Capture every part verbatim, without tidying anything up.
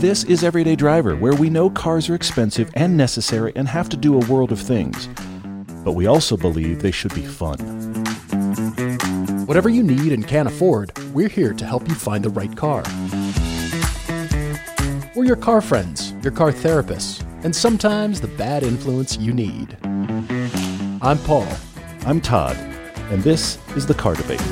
This is Everyday Driver, where we know cars are expensive and necessary and have to do a world of things. But we also believe they should be fun. Whatever you need and can't afford, we're here to help you find the right car. We're your car friends, your car therapists, and sometimes the bad influence you need. I'm Paul. I'm Todd, and this is the Car Debate.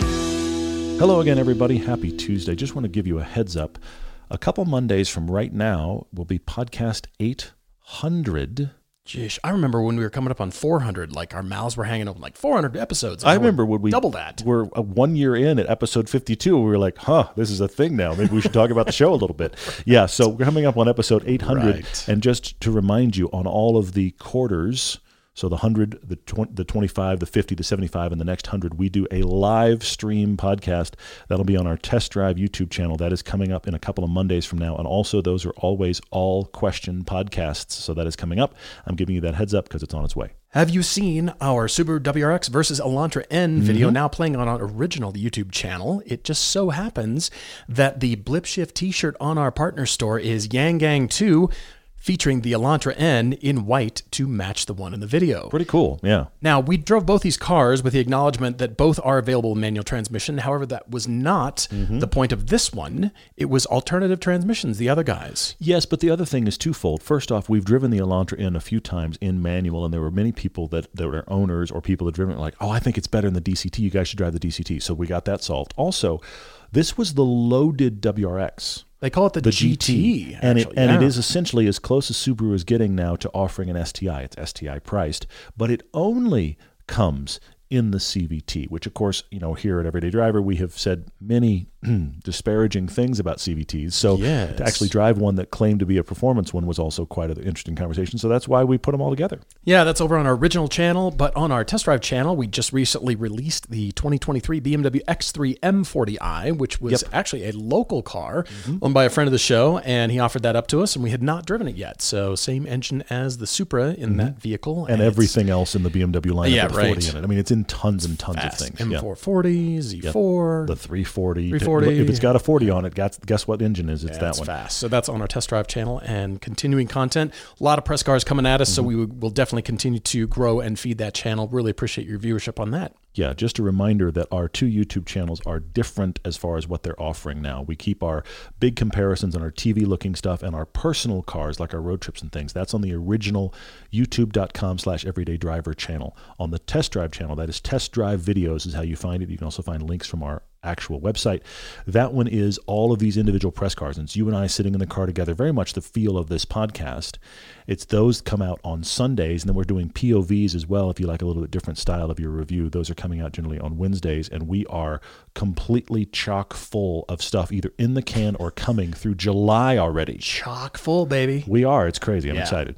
Hello again, everybody. Happy Tuesday. Just want to give you a heads up. A couple Mondays from right now will be podcast eight hundred. Jeez, I remember when we were coming up on four hundred, like our mouths were hanging open, like four hundred episodes. I remember when we double that. We're a one year in at episode fifty-two. We were like, huh, this is a thing now. Maybe we should talk about the show a little bit. Yeah, so we're coming up on episode eight hundred. Right. And just to remind you, on all of the quarters, so the one hundred, the twenty, the twenty-five, the fifty, the seventy-five, and the next one hundred, we do a live stream podcast. That'll be on our Test Drive YouTube channel. That is coming up in a couple of Mondays from now. And also, those are always all question podcasts. So that is coming up. I'm giving you that heads up because it's on its way. Have you seen our Subaru W R X versus Elantra N video mm-hmm. now playing on our original YouTube channel? It just so happens that the Blip Shift t-shirt on our partner store is Yang Gang two, featuring the Elantra N in white to match the one in the video. Pretty cool, yeah. Now, we drove both these cars with the acknowledgement that both are available in manual transmission. However, that was not mm-hmm. the point of this one. It was alternative transmissions, the other guys. Yes, but the other thing is twofold. First off, we've driven the Elantra N a few times in manual, and there were many people that, that were owners or people that driven it like, oh, I think it's better in the D C T. You guys should drive the D C T. So we got that solved. Also, this was the loaded W R X. They call it the, the G T, G T, actually, and it and yeah. it is essentially as close as Subaru is getting now to offering an S T I. It's S T I priced, but it only comes in the C V T, which of course, you know, here at Everyday Driver, we have said many disparaging things about C V Ts. So yes. to actually drive one that claimed to be a performance one was also quite an interesting conversation. So that's why we put them all together. Yeah, that's over on our original channel, but on our Test Drive channel, we just recently released the twenty twenty-three B M W X three M forty i, which was yep. actually a local car mm-hmm. owned by a friend of the show, and he offered that up to us, and we had not driven it yet. So same engine as the Supra in mm-hmm. that vehicle. And, and everything else in the B M W lineup yeah, with right. forty in it. I mean, it's in tons and tons Fast. of things. M four forty, Z four. Yep. The three forty. three forty. If it's got a forty on it, guess, guess what engine is? It's yeah, that it's one. Fast. So that's on our Test Drive channel and continuing content. A lot of press cars coming at us, mm-hmm. so we will definitely continue to grow and feed that channel. Really appreciate your viewership on that. Yeah, just a reminder that our two YouTube channels are different as far as what they're offering now. We keep our big comparisons on our T V-looking stuff and our personal cars, like our road trips and things. That's on the original youtube.com slash everyday driver channel. On the Test Drive channel, that is Test Drive Videos is how you find it. You can also find links from our actual website. That one is all of these individual press cars. And it's you and I sitting in the car together, very much the feel of this podcast. It's those come out on Sundays, and then we're doing P O Vs as well. If you like a little bit different style of your review, those are coming out generally on Wednesdays, and we are completely chock full of stuff either in the can or coming through July already. Chock full, baby. We are. It's crazy. I'm yeah. excited.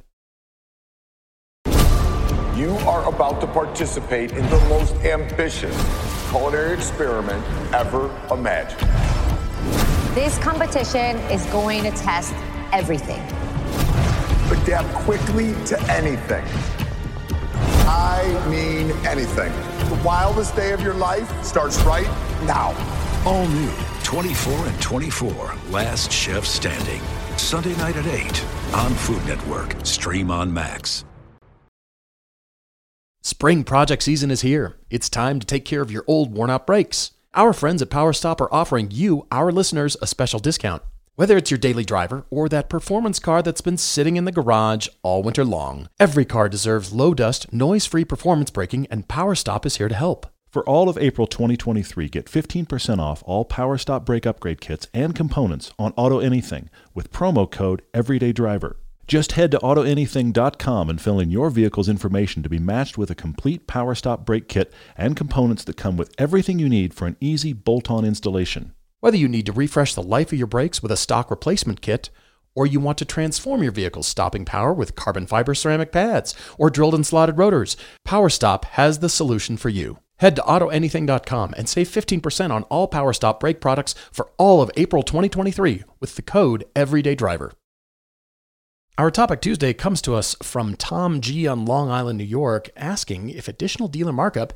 You are about to participate in the most ambitious culinary experiment ever imagined. This competition is going to test everything. Adapt quickly to anything. I mean anything. The wildest day of your life starts right now. All new twenty-four and twenty-four, Last Chef Standing. Sunday night at eight on Food Network. Stream on Max. Spring project season is here. It's time to take care of your old worn-out brakes. Our friends at PowerStop are offering you, our listeners, a special discount. Whether it's your daily driver or that performance car that's been sitting in the garage all winter long, every car deserves low-dust, noise-free performance braking, and PowerStop is here to help. For all of April twenty twenty-three, get fifteen percent off all PowerStop brake upgrade kits and components on Auto Anything with promo code EverydayDriver. Just head to auto anything dot com and fill in your vehicle's information to be matched with a complete PowerStop brake kit and components that come with everything you need for an easy bolt-on installation. Whether you need to refresh the life of your brakes with a stock replacement kit, or you want to transform your vehicle's stopping power with carbon fiber ceramic pads or drilled and slotted rotors, PowerStop has the solution for you. Head to auto anything dot com and save fifteen percent on all PowerStop brake products for all of April twenty twenty-three with the code EverydayDriver. Our Topic Tuesday comes to us from Tom G. on Long Island, New York, asking if additional dealer markup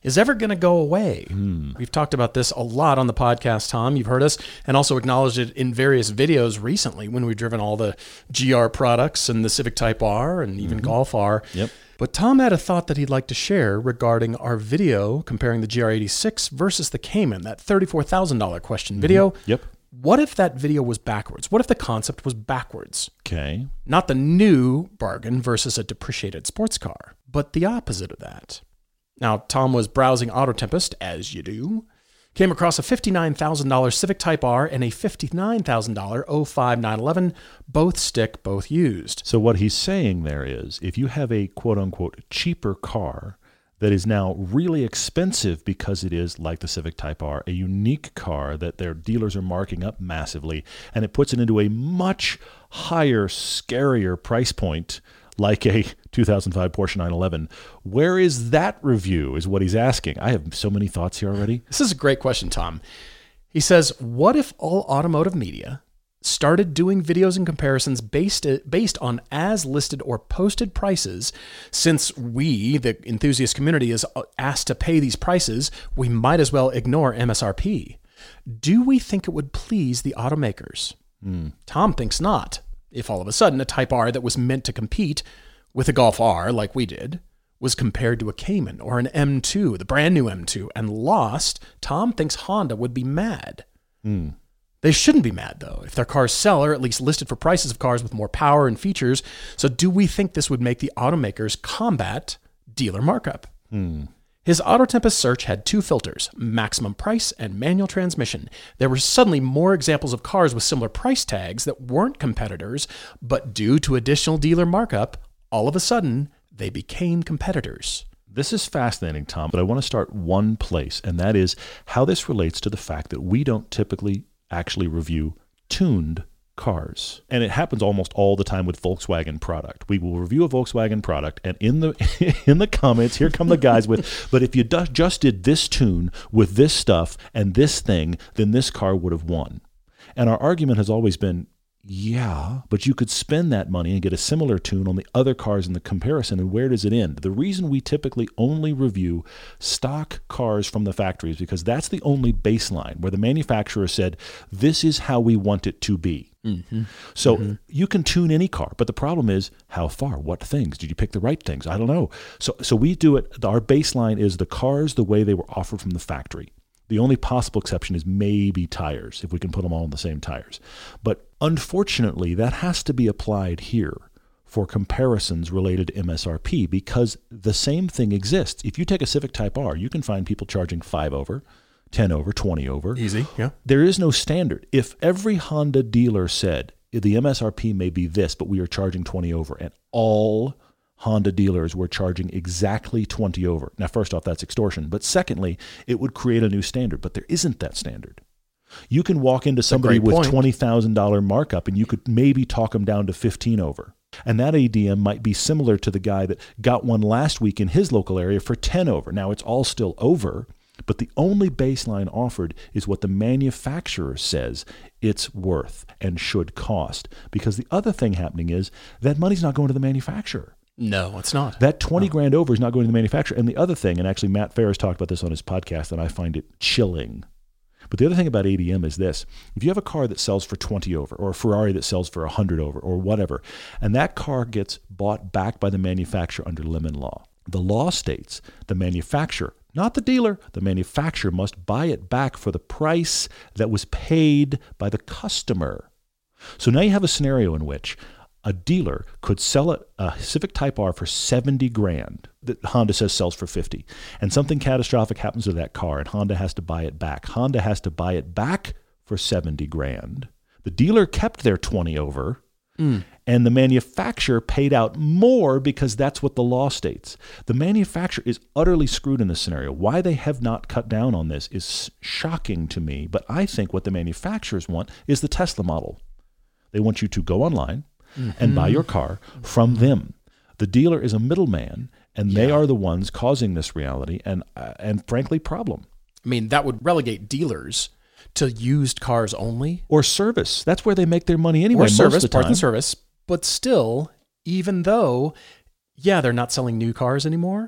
is ever going to go away. Hmm. We've talked about this a lot on the podcast, Tom. You've heard us, and also acknowledged it in various videos recently when we've driven all the G R products and the Civic Type R and even Mm-hmm. Golf R. Yep. But Tom had a thought that he'd like to share regarding our video comparing the G R eighty-six versus the Cayman, that thirty-four thousand dollars question video. Yep. What if that video was backwards? What if the concept was backwards? Okay. Not the new bargain versus a depreciated sports car, but the opposite of that. Now, Tom was browsing Auto Tempest, as you do, came across a fifty-nine thousand dollars Civic Type R and a fifty-nine thousand dollars oh five nine eleven, both stick, both used. So what he's saying there is, if you have a quote-unquote cheaper car that is now really expensive because it is, like the Civic Type R, a unique car that their dealers are marking up massively, and it puts it into a much higher, scarier price point, like a two thousand five Porsche nine eleven. Where is that review, is what he's asking. I have so many thoughts here already. This is a great question, Tom. He says, what if all automotive media started doing videos and comparisons based based on as listed or posted prices? Since we, the enthusiast community, is asked to pay these prices, we might as well ignore M S R P. Do we think it would please the automakers? Mm. Tom thinks not. If all of a sudden a Type R that was meant to compete with a Golf R, like we did, was compared to a Cayman or an M two, the brand new M two, and lost, Tom thinks Honda would be mad. Mm. They shouldn't be mad, though, if their cars sell or at least listed for prices of cars with more power and features. So do we think this would make the automakers combat dealer markup? Mm. His Auto Tempest search had two filters, maximum price and manual transmission. There were suddenly more examples of cars with similar price tags that weren't competitors, but due to additional dealer markup, all of a sudden, they became competitors. This is fascinating, Tom, but I want to start one place, and that is how this relates to the fact that we don't typically actually review tuned cars. And it happens almost all the time with Volkswagen product. We will review a Volkswagen product, and in the in the comments, here come the guys with, but if you do, just did this tune with this stuff and this thing, then this car would have won. And our argument has always been, yeah, but you could spend that money and get a similar tune on the other cars in the comparison, and where does it end? The reason we typically only review stock cars from the factory is because that's the only baseline where the manufacturer said, this is how we want it to be. Mm-hmm. So mm-hmm. you can tune any car, but the problem is how far, what things, did you pick the right things? I don't know. So, so we do it, our baseline is the cars the way they were offered from the factory. The only possible exception is maybe tires, if we can put them all on the same tires. But unfortunately, that has to be applied here for comparisons related to M S R P, because the same thing exists. If you take a Civic Type R, you can find people charging five over, ten over, twenty over. Easy, yeah. There is no standard. If every Honda dealer said the M S R P may be this, but we are charging twenty over, and all Honda dealers were charging exactly twenty over. Now, first off, that's extortion. But secondly, it would create a new standard. But there isn't that standard. You can walk into somebody with twenty thousand dollars markup, and you could maybe talk them down to fifteen over. And that A D M might be similar to the guy that got one last week in his local area for ten over. Now, it's all still over, but the only baseline offered is what the manufacturer says it's worth and should cost. Because the other thing happening is that money's not going to the manufacturer. No, it's not. That twenty no. grand over is not going to the manufacturer. And the other thing, and actually Matt Ferris talked about this on his podcast, and I find it chilling. But the other thing about A D M is this. If you have a car that sells for twenty over, or a Ferrari that sells for one hundred over, or whatever, and that car gets bought back by the manufacturer under Lemon Law, the law states the manufacturer, not the dealer, the manufacturer must buy it back for the price that was paid by the customer. So now you have a scenario in which a dealer could sell a, a Civic Type R for seventy grand that Honda says sells for fifty, and something catastrophic happens to that car and Honda has to buy it back. Honda has to buy it back for seventy grand. The dealer kept their twenty over, mm. and the manufacturer paid out more because that's what the law states. The manufacturer is utterly screwed in this scenario. Why they have not cut down on this is shocking to me, but I think what the manufacturers want is the Tesla model. They want you to go online mm-hmm. and buy your car from them. The dealer is a middleman, and yeah. they are the ones causing this reality and, uh, and frankly, problem. I mean, that would relegate dealers to used cars only. Or service. That's where they make their money anyway. Or service, most of the parts time. and service. But still, even though, yeah, they're not selling new cars anymore,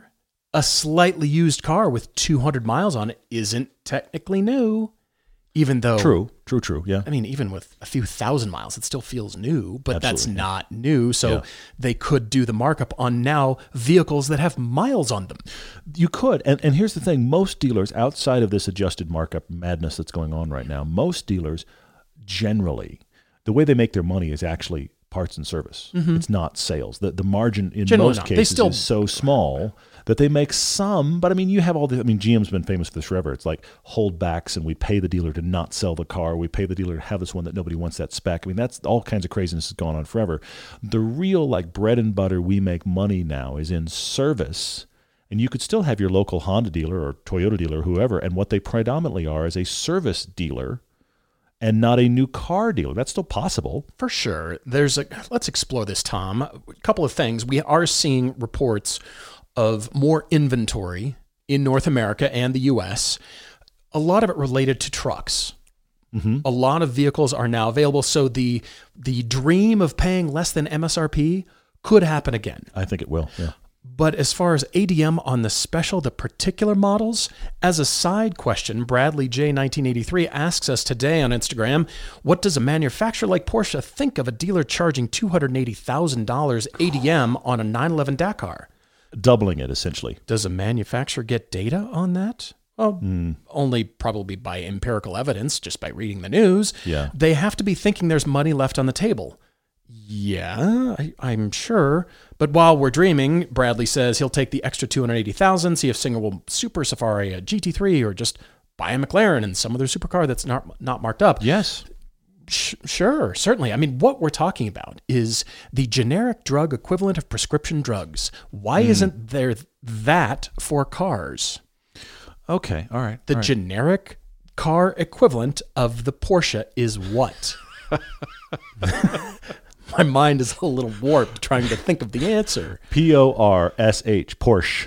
a slightly used car with two hundred miles on it isn't technically new, even though... True, true, true, yeah. I mean, even with a few thousand miles, it still feels new, but Absolutely, that's yeah. not new. So Yeah. they could do the markup on now vehicles that have miles on them. You could. And, and here's the thing. Most dealers, outside of this adjusted markup madness that's going on right now, most dealers generally, the way they make their money is actually parts and service. Mm-hmm. It's not sales. The the margin in Generally most not. They cases still- is so small that they make some, but I mean, you have all the, I mean, G M's been famous for this forever. It's like holdbacks, and we pay the dealer to not sell the car. We pay the dealer to have this one that nobody wants that spec. I mean, that's all kinds of craziness has gone on forever. The real like bread and butter we make money now is in service. And you could still have your local Honda dealer or Toyota dealer, whoever, and what they predominantly are is a service dealer and not a new car dealer. That's still possible. For sure. There's a, let's explore this, Tom. A couple of things. We are seeing reports of more inventory in North America and the U S, a lot of it related to trucks. Mm-hmm. A lot of vehicles are now available. So the, the dream of paying less than M S R P could happen again. I think it will, yeah. But as far as A D M on the special, the particular models, as a side question, Bradley J nineteen eighty-three asks us today on Instagram, what does a manufacturer like Porsche think of a dealer charging two hundred eighty thousand dollars A D M on a nine eleven Dakar? Doubling it, essentially. Does a manufacturer get data on that? Well, mm. only probably by empirical evidence, just by reading the news. Yeah. They have to be thinking there's money left on the table. Yeah, I, I'm sure. But while we're dreaming, Bradley says he'll take the extra two hundred eighty thousand dollars, see if Singer will Super Safari a G T three or just buy a McLaren and some other supercar that's not not marked up. Yes. Sh- sure, certainly. I mean, what we're talking about is the generic drug equivalent of prescription drugs. Why mm. isn't there that for cars? Okay, all right. The all right. generic car equivalent of the Porsche is what? My mind is a little warped trying to think of the answer. P O R S H, Porsche.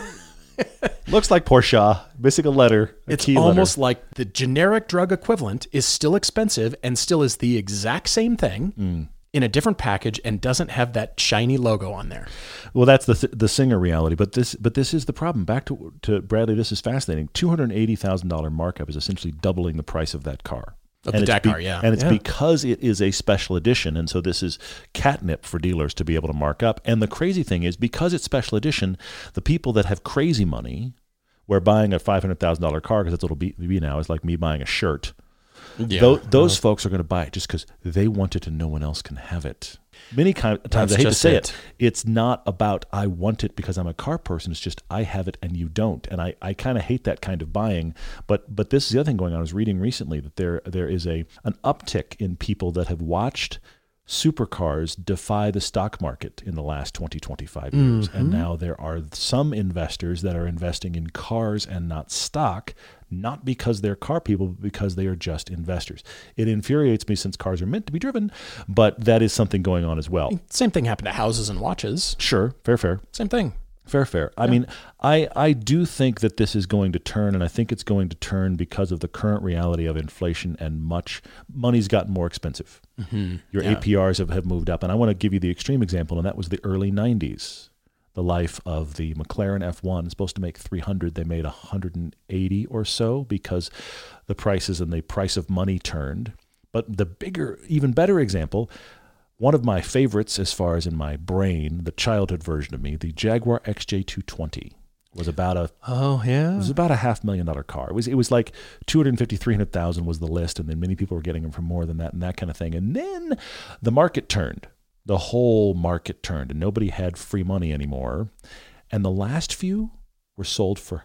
Looks like Porsche, missing a letter. A it's key almost letter. like the generic drug equivalent is still expensive and still is the exact same thing mm. in a different package and doesn't have that shiny logo on there. Well, that's the th- the Singer reality, but this but this is the problem. Back to to Bradley, this is fascinating. two hundred eighty thousand dollars markup is essentially doubling the price of that car. Of and the it's Dakar, be- yeah. And it's yeah. because it is a special edition, and so this is catnip for dealers to be able to mark up. And the crazy thing is, because it's special edition, the people that have crazy money, where buying a five hundred thousand dollars car, because that's what it'll be, be now, is like me buying a shirt. Yeah. Those, those uh, folks are going to buy it just because they want it and no one else can have it. Many times, That's I hate to just say it. it. it's not about I want it because I'm a car person. It's just I have it and you don't. And I, I kind of hate that kind of buying. But but this is the other thing going on. I was reading recently that there there is a an uptick in people that have watched supercars defy the stock market in the last twenty, twenty-five years. Mm-hmm. And now there are some investors that are investing in cars and not stock, not because they're car people, but because they are just investors. It infuriates me since cars are meant to be driven, but that is something going on as well. Same thing happened to houses and watches. Sure, fair, fair. Same thing. Fair, fair. I mean, I, I do think that this is going to turn, and I think it's going to turn because of the current reality of inflation and much money's gotten more expensive. Mm-hmm. Your Yeah. A P Rs have, have moved up. And I want to give you the extreme example, and that was the early nineties. The life of the McLaren F one is supposed to make three hundred. They made one hundred eighty or so because the prices and the price of money turned. But the bigger, even better example, one of my favorites as far as in my brain, the childhood version of me, the Jaguar X J two twenty was about a Oh, yeah. it was about a half million dollar car. It was it was like two hundred fifty, three hundred thousand was the list, and then many people were getting them for more than that and that kind of thing. And then the market turned. The whole market turned, and nobody had free money anymore. And the last few were sold for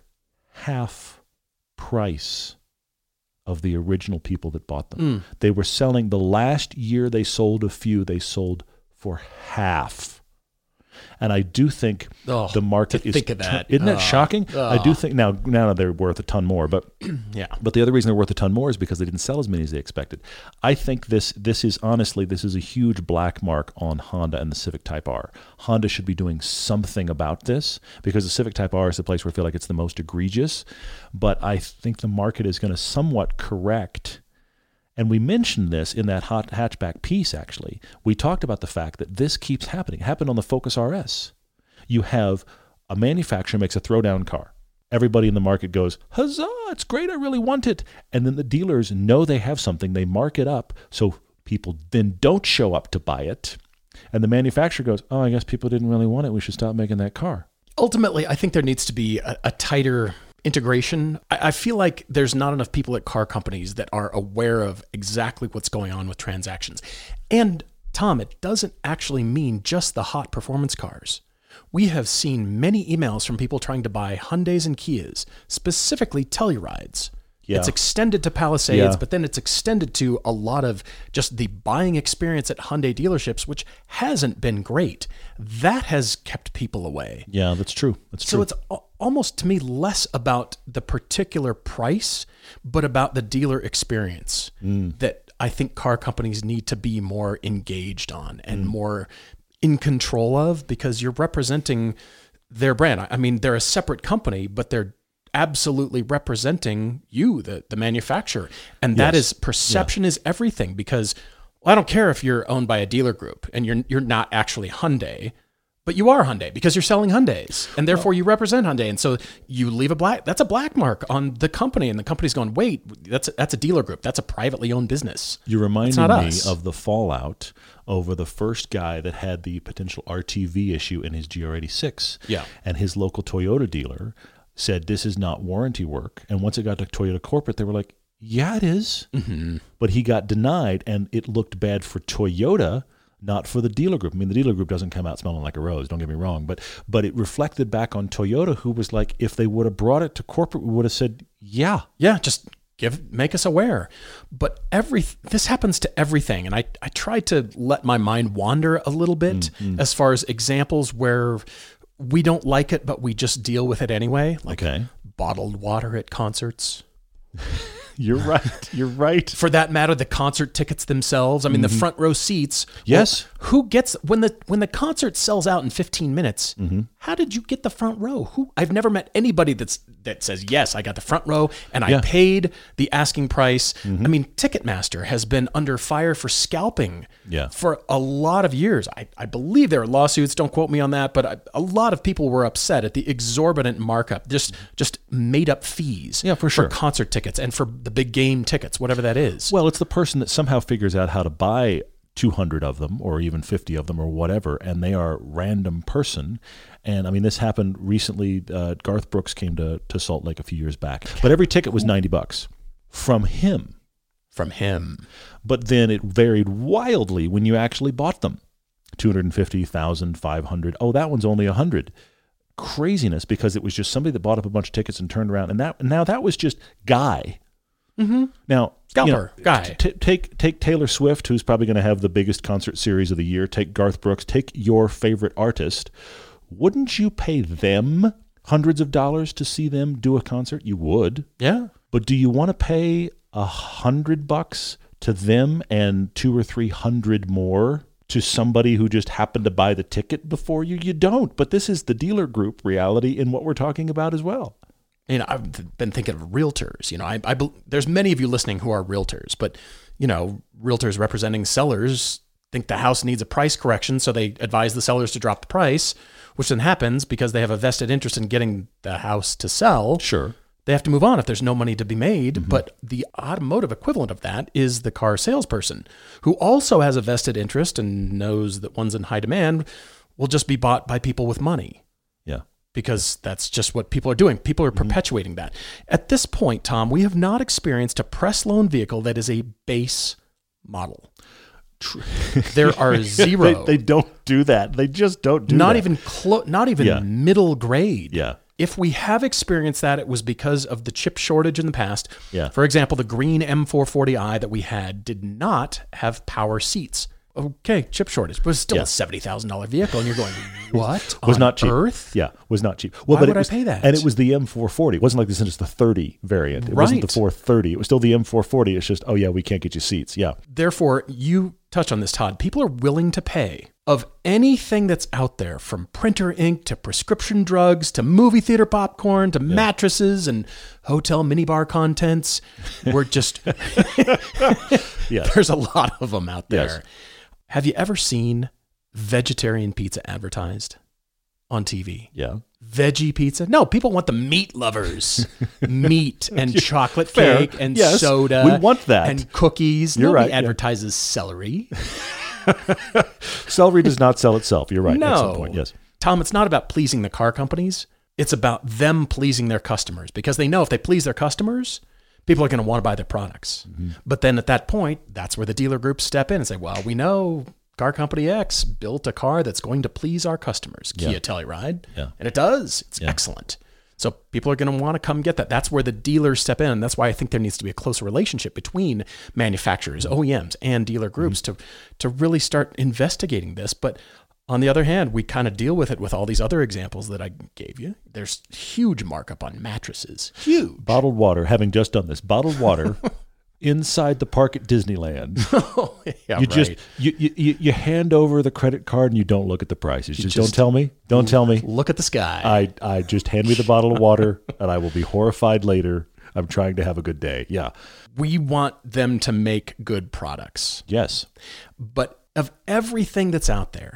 half price of the original people that bought them. Mm. They were selling, the last year they sold a few, they sold for half. And I do think Oh, the market to is think of that. isn't that Oh, shocking? I do oh. think now now they're worth a ton more, but Yeah. but the other reason they're worth a ton more is because they didn't sell as many as they expected. I think this this is honestly this is a huge black mark on Honda and the Civic Type R. Honda should be doing something about this because the Civic Type R is the place where I feel like it's the most egregious. But I think the market is going to somewhat correct. And we mentioned this in that hot hatchback piece, actually. We talked about the fact that this keeps happening. It happened on the Focus R S. You have a manufacturer makes a throwdown car. Everybody in the market goes, huzzah, it's great, I really want it. And then the dealers know they have something, they mark it up, so people then don't show up to buy it. And the manufacturer goes, oh, I guess people didn't really want it, we should stop making that car. Ultimately, I think there needs to be a, a tighter integration. I, I feel like there's not enough people at car companies that are aware of exactly what's going on with transactions. And Tom, it doesn't actually mean just the hot performance cars. We have seen many emails from people trying to buy Hyundais and Kias, specifically Tellurides. Yeah. It's extended to Palisades, yeah. but then it's extended to a lot of just the buying experience at Hyundai dealerships, which hasn't been great. That has kept people away. Yeah, that's true. That's so true. So it's almost, to me, less about the particular price, but about the dealer experience mm. that I think car companies need to be more engaged on and mm. more in control of, because you're representing their brand. I mean, they're a separate company, but they're absolutely representing you, the, the manufacturer. And that yes. is perception yeah. is everything, because well, I don't care if you're owned by a dealer group and you're you're not actually Hyundai, but you are Hyundai because you're selling Hyundais, and therefore well, you represent Hyundai. And so you leave a black, that's a black mark on the company, and the company's going, wait, that's a, that's a dealer group. That's a privately owned business. You reminded me us. of the fallout over the first guy that had the potential R T V issue in his G R eighty-six. Yeah. And his local Toyota dealer said, this is not warranty work. And once it got to Toyota corporate, they were like, yeah, it is. Mm-hmm. But he got denied, and it looked bad for Toyota, not for the dealer group. I mean, the dealer group doesn't come out smelling like a rose, don't get me wrong, but but it reflected back on Toyota, who was like, if they would have brought it to corporate, we would have said, yeah. Yeah, just give make us aware. But every this happens to everything, and I, I try to let my mind wander a little bit mm-hmm. as far as examples where we don't like it, but we just deal with it anyway, like okay. bottled water at concerts. You're right. You're right. For that matter, the concert tickets themselves. I mean, mm-hmm. the front row seats. Yes. Well, who gets when the when the concert sells out in fifteen minutes? Mm-hmm. How did you get the front row? Who? I've never met anybody that's that says yes, I got the front row and I yeah. paid the asking price. Mm-hmm. I mean, Ticketmaster has been under fire for scalping yeah. for a lot of years. I, I believe there are lawsuits. Don't quote me on that, but I, a lot of people were upset at the exorbitant markup, just just made up fees. Yeah, for sure. For concert tickets and for the big game tickets, whatever that is. Well, it's the person that somehow figures out how to buy two hundred of them or even fifty of them or whatever, and they are a random person. And I mean, this happened recently. Uh, Garth Brooks came to, to Salt Lake a few years back, but every ticket was ninety bucks from him. From him. But then it varied wildly when you actually bought them. two hundred fifty thousand, five hundred. Oh, that one's only one hundred. Craziness, because it was just somebody that bought up a bunch of tickets and turned around. And that now that was just Guy. Mm-hmm. Now, Scalper, you know, Guy. T- take take Taylor Swift, who's probably going to have the biggest concert series of the year. Take Garth Brooks. Take your favorite artist. Wouldn't you pay them hundreds of dollars to see them do a concert? You would. Yeah. But do you want to pay a hundred bucks to them and two or three hundred more to somebody who just happened to buy the ticket before you? You don't. But this is the dealer group reality in what we're talking about as well. You know, I've been thinking of realtors. You know, I, I there's many of you listening who are realtors, but you know, realtors representing sellers think the house needs a price correction, so they advise the sellers to drop the price, which then happens because they have a vested interest in getting the house to sell. Sure. They have to move on if there's no money to be made. Mm-hmm. But the automotive equivalent of that is the car salesperson, who also has a vested interest and knows that one's in high demand will just be bought by people with money. Yeah. Because that's just what people are doing. People are mm-hmm. perpetuating that. At this point, Tom, we have not experienced a press loan vehicle that is a base model. There are zero. they, they don't do that. They just don't do not that. Even clo- not even yeah. middle grade. Yeah. If we have experienced that, it was because of the chip shortage in the past. Yeah. For example, the green M four forty i that we had did not have power seats. Okay, chip shortage, but it was still yeah. a seventy thousand dollars vehicle, and you're going, what was on not cheap. earth? Yeah, was not cheap. Well, Why but would it was, I pay that? And it was the M four forty. It wasn't like this is just the thirty variant. It right. wasn't the four thirty. It was still the M four forty. It's just, oh yeah, we can't get you seats. Yeah. Therefore, you touch on this, Todd. People are willing to pay of anything that's out there, from printer ink to prescription drugs to movie theater popcorn to yeah. mattresses and hotel minibar contents. We're just, yes. there's a lot of them out there. Yes. Have you ever seen vegetarian pizza advertised on T V. Yeah. Veggie pizza. No, people want the meat lovers. Meat and chocolate Fair. cake and Yes, soda. we want that. And cookies. You're Nobody right, yeah. advertises celery. Celery does not sell itself. You're right. No. Excellent point. Yes. Tom, it's not about pleasing the car companies. It's about them pleasing their customers, because they know if they please their customers, people are going to want to buy their products. Mm-hmm. But then at that point, that's where the dealer groups step in and say, well, we know car company X built a car that's going to please our customers, Yeah. Kia Telluride. Yeah. And it does. It's Yeah. excellent. So people are going to want to come get that. That's where the dealers step in. That's why I think there needs to be a closer relationship between manufacturers, O E Ms, and dealer groups mm-hmm. to, to really start investigating this. But on the other hand, we kind of deal with it with all these other examples that I gave you. There's huge markup on mattresses. Huge. Bottled water, having just done this, bottled water inside the park at Disneyland. Oh, yeah, you right. just you, you you hand over the credit card and you don't look at the prices. You Just, just don't tell me. Don't tell me. Look at the sky. I I just hand me the bottle of water and I will be horrified later. I'm trying to have a good day. Yeah. We want them to make good products. Yes. But of everything that's out there,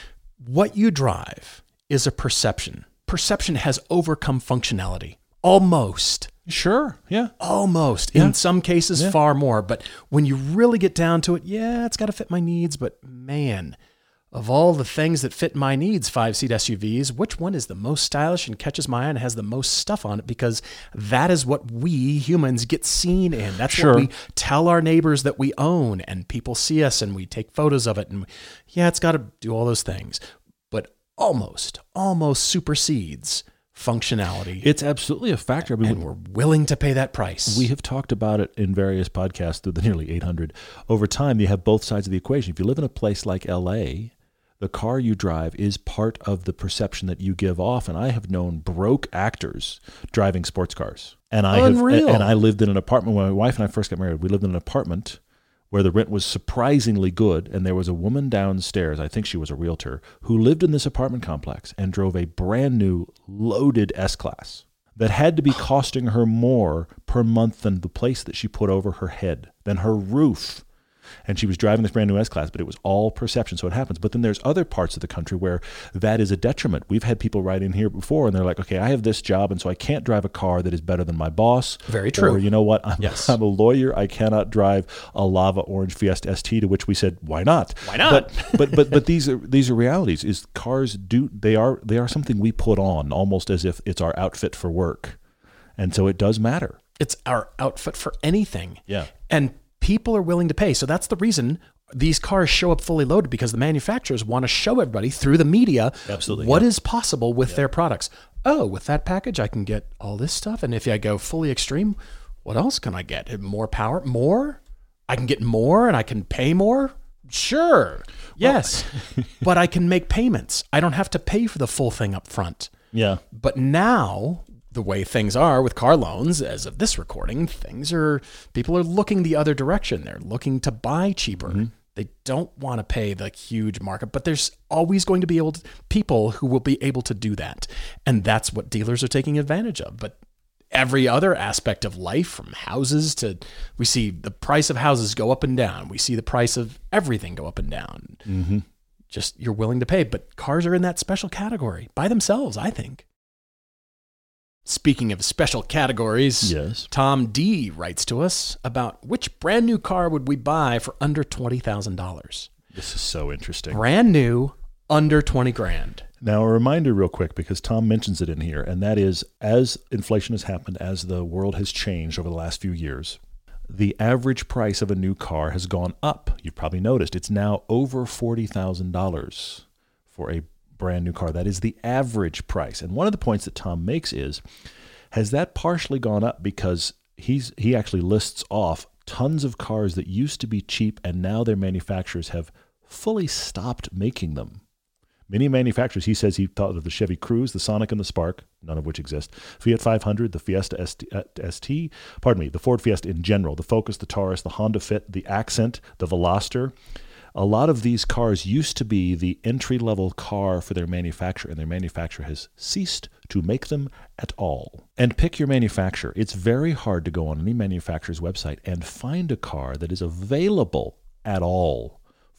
what you drive is a perception. Perception has overcome functionality. Almost. Sure. Yeah. Almost. Yeah. In some cases, Yeah. far more. But when you really get down to it, yeah, it's got to fit my needs. But man, of all the things that fit my needs, five-seat S U Vs, which one is the most stylish and catches my eye and has the most stuff on it? Because that is what we humans get seen in. That's Sure. what we tell our neighbors that we own, and people see us and we take photos of it. And yeah, it's got to do all those things. But almost, almost supersedes functionality. It's absolutely a factor. I mean, and we're willing to pay that price. we have talked about it in various podcasts through the nearly eight hundred. Over time, you have both sides of the equation. If you live in a place like L A, the car you drive is part of the perception that you give off. And I have known broke actors driving sports cars. And I Unreal. have, and I lived in an apartment when my wife and I first got married. We lived in an apartment where the rent was surprisingly good, and there was a woman downstairs, I think she was a realtor, who lived in this apartment complex and drove a brand new loaded S-Class that had to be costing her more per month than the place that she put over her head, than her roof. And she was driving this brand new S-Class, but it was all perception, so it happens. But then there's other parts of the country where that is a detriment. We've had people write in here before, and they're like, okay, I have this job, and so I can't drive a car that is better than my boss. Very true. Or, you know what, I'm, Yes. I'm a lawyer. I cannot drive a Lava Orange Fiesta S T, to which we said, why not? Why not? But but but, but these are these are realities. Is cars do they are they are something we put on almost as if it's our outfit for work. And so it does matter. It's our outfit for anything. Yeah. And people are willing to pay. So that's the reason these cars show up fully loaded, because the manufacturers want to show everybody through the media Absolutely, what yeah. is possible with their products. Oh, with that package, I can get all this stuff. And if I go fully extreme, what else can I get? More power? More? I can get more and I can pay more? Sure. Yes. But I can make payments. I don't have to pay for the full thing up front. Yeah. But now, the way things are with car loans, as of this recording, things are, people are looking the other direction. They're looking to buy cheaper. Mm-hmm. They don't want to pay the huge markup, but there's always going to be able to, people who will be able to do that. And that's what dealers are taking advantage of. But every other aspect of life, from houses to, we see the price of houses go up and down. We see the price of everything go up and down. Mm-hmm. Just, you're willing to pay. But cars are in that special category by themselves, I think. Speaking of special categories, Yes. Tom D writes to us about which brand new car would we buy for under twenty thousand dollars. This is so interesting. Brand new, under twenty grand. Now, a reminder real quick, because Tom mentions it in here, and that is, as inflation has happened, as the world has changed over the last few years, the average price of a new car has gone up. You've probably noticed it's now over forty thousand dollars for a brand new car. That is the average price. And one of the points that Tom makes is, has that partially gone up because he's he actually lists off tons of cars that used to be cheap and now their manufacturers have fully stopped making them. Many manufacturers, he says he thought of the Chevy Cruze, the Sonic, and the Spark, none of which exist, Fiat five hundred, the Fiesta S T, uh, S T, pardon me, the Ford Fiesta in general, the Focus, the Taurus, the Honda Fit, the Accent, the Veloster. A lot of these cars used to be the entry-level car for their manufacturer, and their manufacturer has ceased to make them at all. And pick your manufacturer. It's very hard to go on any manufacturer's website and find a car that is available at all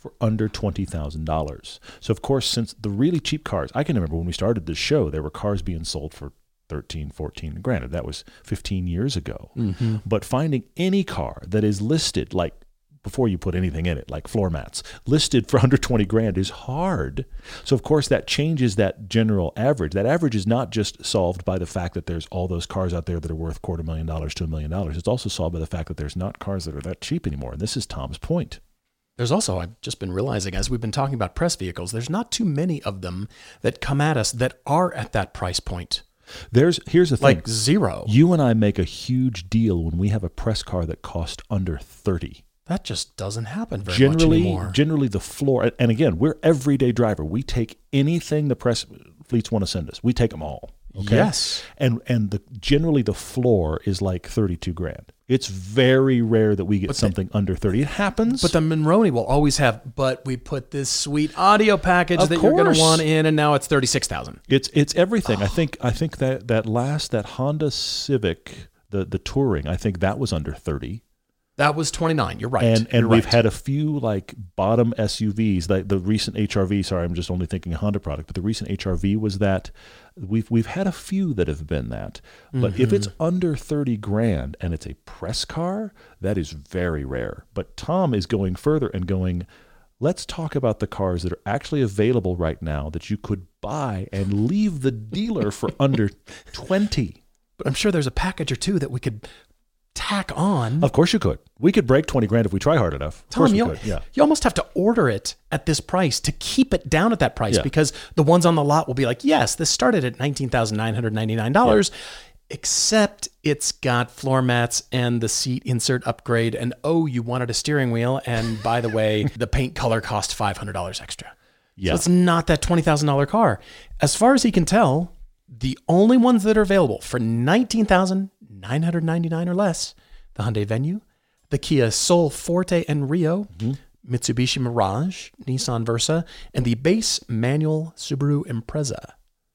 for under twenty thousand dollars. So, of course, since the really cheap cars, I can remember when we started this show, there were cars being sold for thirteen, fourteen. Granted, that was fifteen years ago. Mm-hmm. But finding any car that is listed, like before you put anything in it, like floor mats, listed for under twenty grand is hard. So, of course, that changes that general average. That average is not just solved by the fact that there's all those cars out there that are worth quarter million dollars to a million dollars. It's also solved by the fact that there's not cars that are that cheap anymore. And this is Tom's point. There's also, I've just been realizing as we've been talking about press vehicles, there's not too many of them that come at us that are at that price point. There's here's the thing. Like zero. You and I make a huge deal when we have a press car that costs under thirty. That just doesn't happen very generally, much anymore. Generally, the floor, and again, we're everyday driver. We take anything the press fleets want to send us. We take them all. Okay? Yes. And and the generally the floor is like thirty-two grand. It's very rare that we get but something the, under thirty. It happens. But the Monroney will always have, but we put this sweet audio package of that course. You're going to want in, and now it's thirty-six thousand dollars. It's it's everything. Oh. I think I think that that last, that Honda Civic, the, the Touring, I think that was under thirty. That was twenty-nine. You're right. And and You're we've right. had a few like bottom S U Vs, like the recent H R V. Sorry, I'm just only thinking a Honda product, but the recent H R V was that. We've we've had a few that have been that. But mm-hmm. if it's under thirty grand and it's a press car, that is very rare. But Tom is going further and going, let's talk about the cars that are actually available right now that you could buy and leave the dealer for under twenty. But I'm sure there's a package or two that we could tack on. Of course you could. We could break twenty grand if we try hard enough. Of Tom, course we you, could. Yeah. you almost have to order it at this price to keep it down at that price yeah. because the ones on the lot will be like, yes, this started at nineteen thousand nine hundred ninety-nine dollars, yeah. except it's got floor mats and the seat insert upgrade. And oh, you wanted a steering wheel. And by the way, the paint color cost five hundred dollars extra. Yeah. So it's not that twenty thousand dollars car. As far as he can tell, the only ones that are available for nineteen thousand nine hundred ninety-nine dollars or less, the Hyundai Venue, the Kia Soul Forte and Rio, mm-hmm. Mitsubishi Mirage, Nissan Versa, and the base manual Subaru Impreza.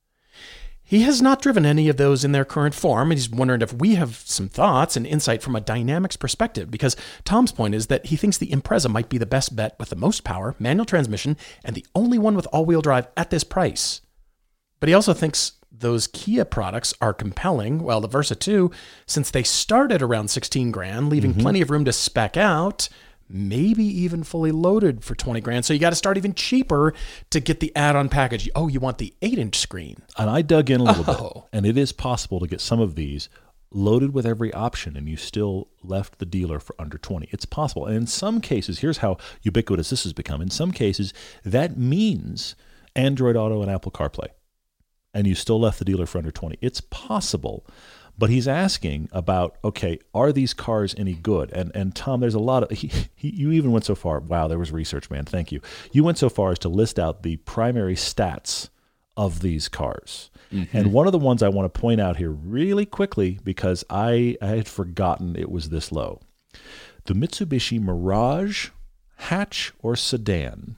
He has not driven any of those in their current form, and he's wondering if we have some thoughts and insight from a dynamics perspective, because Tom's point is that he thinks the Impreza might be the best bet with the most power, manual transmission, and the only one with all-wheel drive at this price. But he also thinks those Kia products are compelling, while the Versa two, since they started around sixteen grand, leaving mm-hmm. plenty of room to spec out, maybe even fully loaded for twenty grand. So you got to start even cheaper to get the add-on package. Oh, you want the eight inch screen. And I dug in a little oh. bit, and it is possible to get some of these loaded with every option, and you still left the dealer for under twenty. It's possible. And in some cases, here's how ubiquitous this has become. In some cases, that means Android Auto and Apple CarPlay. And you still left the dealer for under twenty. It's possible, but he's asking about, okay, are these cars any good? And and Tom, there's a lot of, he, he, you even went so far, wow, there was research, man, thank you. You went so far as to list out the primary stats of these cars. Mm-hmm. And one of the ones I want to point out here really quickly, because I, I had forgotten it was this low. The Mitsubishi Mirage hatch or sedan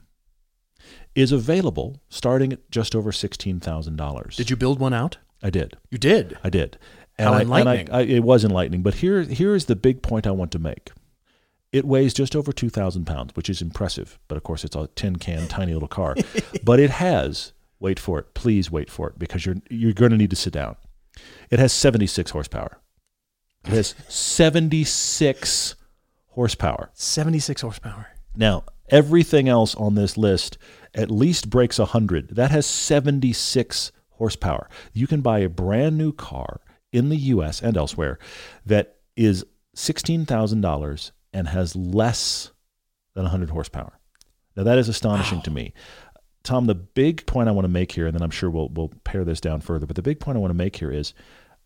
is available starting at just over sixteen thousand dollars. Did you build one out? I did. You did? I did. And How I, enlightening. And I, I, it was enlightening. But here, here is the big point I want to make. It weighs just over two thousand pounds, which is impressive. But, of course, it's a tin can, tiny little car. But it has, wait for it, please wait for it, because you're you're going to need to sit down. It has seventy-six horsepower. It has seventy-six horsepower. seventy-six horsepower. Now, everything else on this list at least breaks one hundred. That has seventy-six horsepower. You can buy a brand new car in the U S and elsewhere that is sixteen thousand dollars and has less than one hundred horsepower. Now, that is astonishing wow. to me. Tom, the big point I want to make here, and then I'm sure we'll we'll pare this down further, but the big point I want to make here is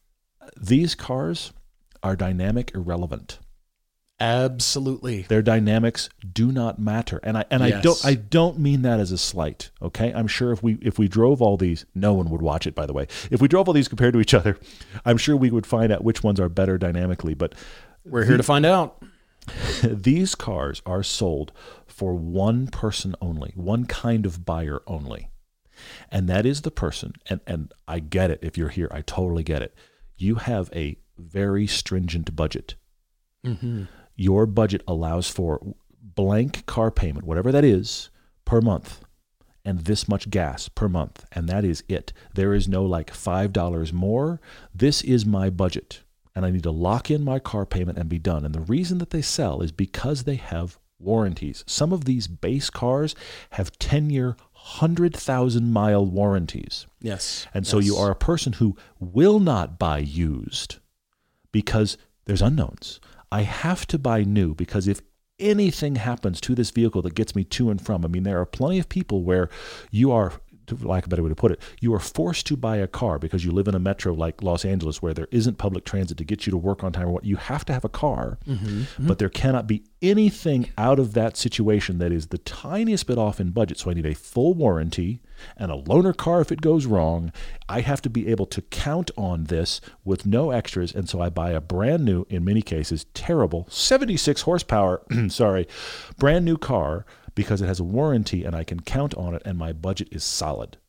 these cars are dynamic irrelevant. Absolutely. Their dynamics do not matter. And I and yes. I don't I don't mean that as a slight, okay? I'm sure if we if we drove all these, no one would watch it, by the way. If we drove all these compared to each other, I'm sure we would find out which ones are better dynamically, but we're here the, to find out. These cars are sold for one person only, one kind of buyer only. And that is the person, and, and I get it. If you're here, I totally get it. You have a very stringent budget. Mm-hmm. Your budget allows for blank car payment, whatever that is, per month, and this much gas per month, and that is it. There is no like five dollars more. This is my budget, and I need to lock in my car payment and be done. And the reason that they sell is because they have warranties. Some of these base cars have ten-year, one hundred thousand mile warranties. Yes. And so yes. you are a person who will not buy used because there's unknowns. I have to buy new because if anything happens to this vehicle that gets me to and from, I mean, there are plenty of people where you are, to lack of a better way to put it, you are forced to buy a car because you live in a metro like Los Angeles where there isn't public transit to get you to work on time or what. You have to have a car, mm-hmm, mm-hmm. but there cannot be anything out of that situation that is the tiniest bit off in budget. So I need a full warranty and a loaner car if it goes wrong. I have to be able to count on this with no extras. And so I buy a brand new, in many cases, terrible seventy-six horsepower, sorry, brand new car because it has a warranty and I can count on it and my budget is solid.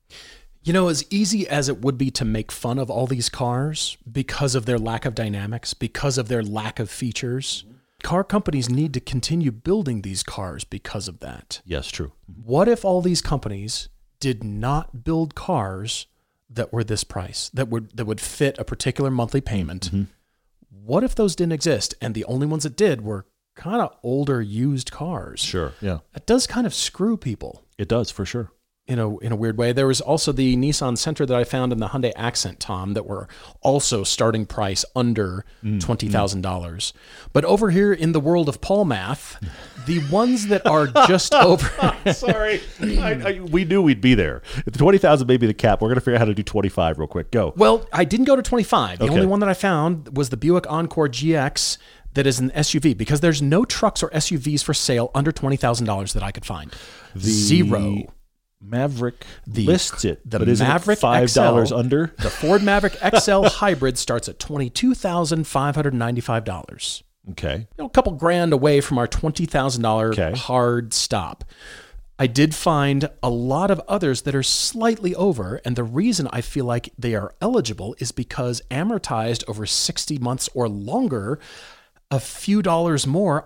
You know, as easy as it would be to make fun of all these cars because of their lack of dynamics, because of their lack of features, car companies need to continue building these cars because of that. Yes, true. What if all these companies did not build cars that were this price, that would that would fit a particular monthly payment? Mm-hmm. What if those didn't exist and the only ones that did were kind of older used cars? Sure, yeah. It does kind of screw people. It does, for sure. In a, in a weird way. There was also the Nissan Sentra that I found in the Hyundai Accent, Tom, that were also starting price under mm, twenty thousand dollars. Mm. But over here in the world of Paul math, the ones that are just over... Sorry. I, I, we knew we'd be there. If the twenty thousand may be the cap, we're going to figure out how to do twenty-five real quick. Go. Well, I didn't go to twenty-five. The okay. only one that I found was the Buick Encore G X that is an S U V, because there's no trucks or S U Vs for sale under twenty thousand dollars that I could find. The... Zero. Maverick the, lists it, the but isn't Maverick it five dollars X L, under? The Ford Maverick X L Hybrid starts at twenty-two thousand five hundred ninety-five dollars. Okay. You know, a couple grand away from our twenty thousand dollars okay. hard stop. I did find a lot of others that are slightly over, and the reason I feel like they are eligible is because amortized over sixty months or longer, a few dollars more.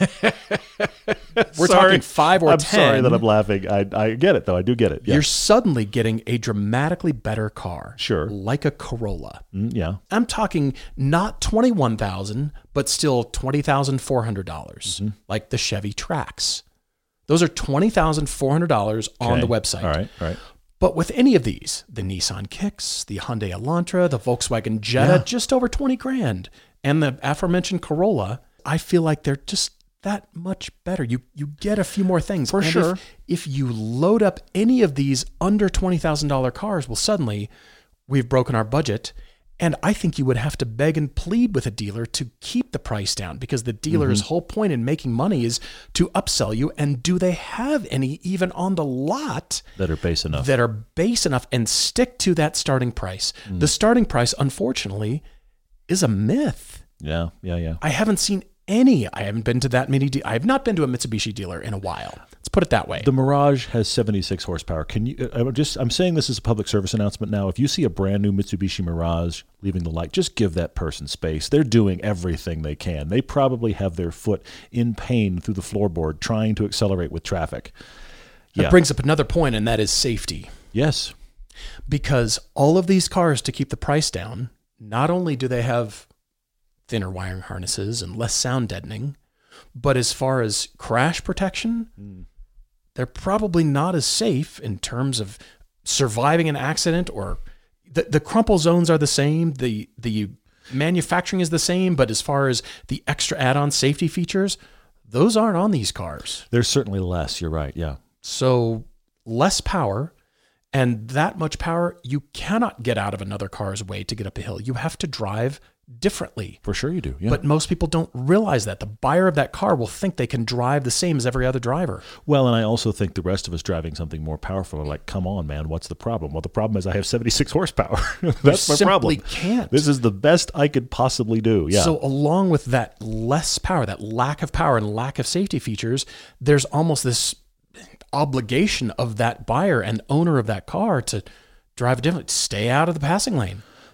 We're sorry. talking five or I'm ten. I'm sorry that I'm laughing. I, I get it, though. I do get it. Yeah. You're suddenly getting a dramatically better car. Sure. Like a Corolla. Mm, yeah. I'm talking not twenty-one thousand dollars, but still twenty thousand four hundred dollars, mm-hmm. like the Chevy Trax. Those are twenty thousand four hundred dollars on okay. the website. All right, all right. But with any of these, the Nissan Kicks, the Hyundai Elantra, the Volkswagen Jetta, yeah. just over twenty grand, and the aforementioned Corolla, I feel like they're just that much better. You you get a few more things. For and sure. If, if you load up any of these under twenty thousand dollars cars, well, suddenly we've broken our budget. And I think you would have to beg and plead with a dealer to keep the price down, because the dealer's mm-hmm. whole point in making money is to upsell you. And do they have any even on the lot that are base enough, that are base enough and stick to that starting price? Mm. The starting price, unfortunately, is a myth. Yeah, yeah, yeah. I haven't seen any. I haven't been to that many. De- I have not been to a Mitsubishi dealer in a while. Let's put it that way. The Mirage has seventy-six horsepower. Can you? I'm just. I'm saying this as a public service announcement now. If you see a brand new Mitsubishi Mirage leaving the light, just give that person space. They're doing everything they can. They probably have their foot in pain through the floorboard trying to accelerate with traffic. That yeah. brings up another point, and that is safety. Yes, because all of these cars, to keep the price down, not only do they have thinner wiring harnesses and less sound deadening, but as far as crash protection, mm. they're probably not as safe in terms of surviving an accident, or the, the crumple zones are the same. The, the manufacturing is the same, but as far as the extra add-on safety features, those aren't on these cars. There's certainly less. You're right. Yeah. So less power, and that much power you cannot get out of another car's way to get up a hill. You have to drive differently. For sure you do. Yeah. But most people don't realize that. The buyer of that car will think they can drive the same as every other driver. Well, and I also think the rest of us driving something more powerful are like, come on, man, what's the problem? Well, the problem is I have seventy-six horsepower. That's you my problem. Simply can't. This is the best I could possibly do. Yeah. So along with that less power, that lack of power and lack of safety features, there's almost this obligation of that buyer and owner of that car to drive differently, stay out of the passing lane.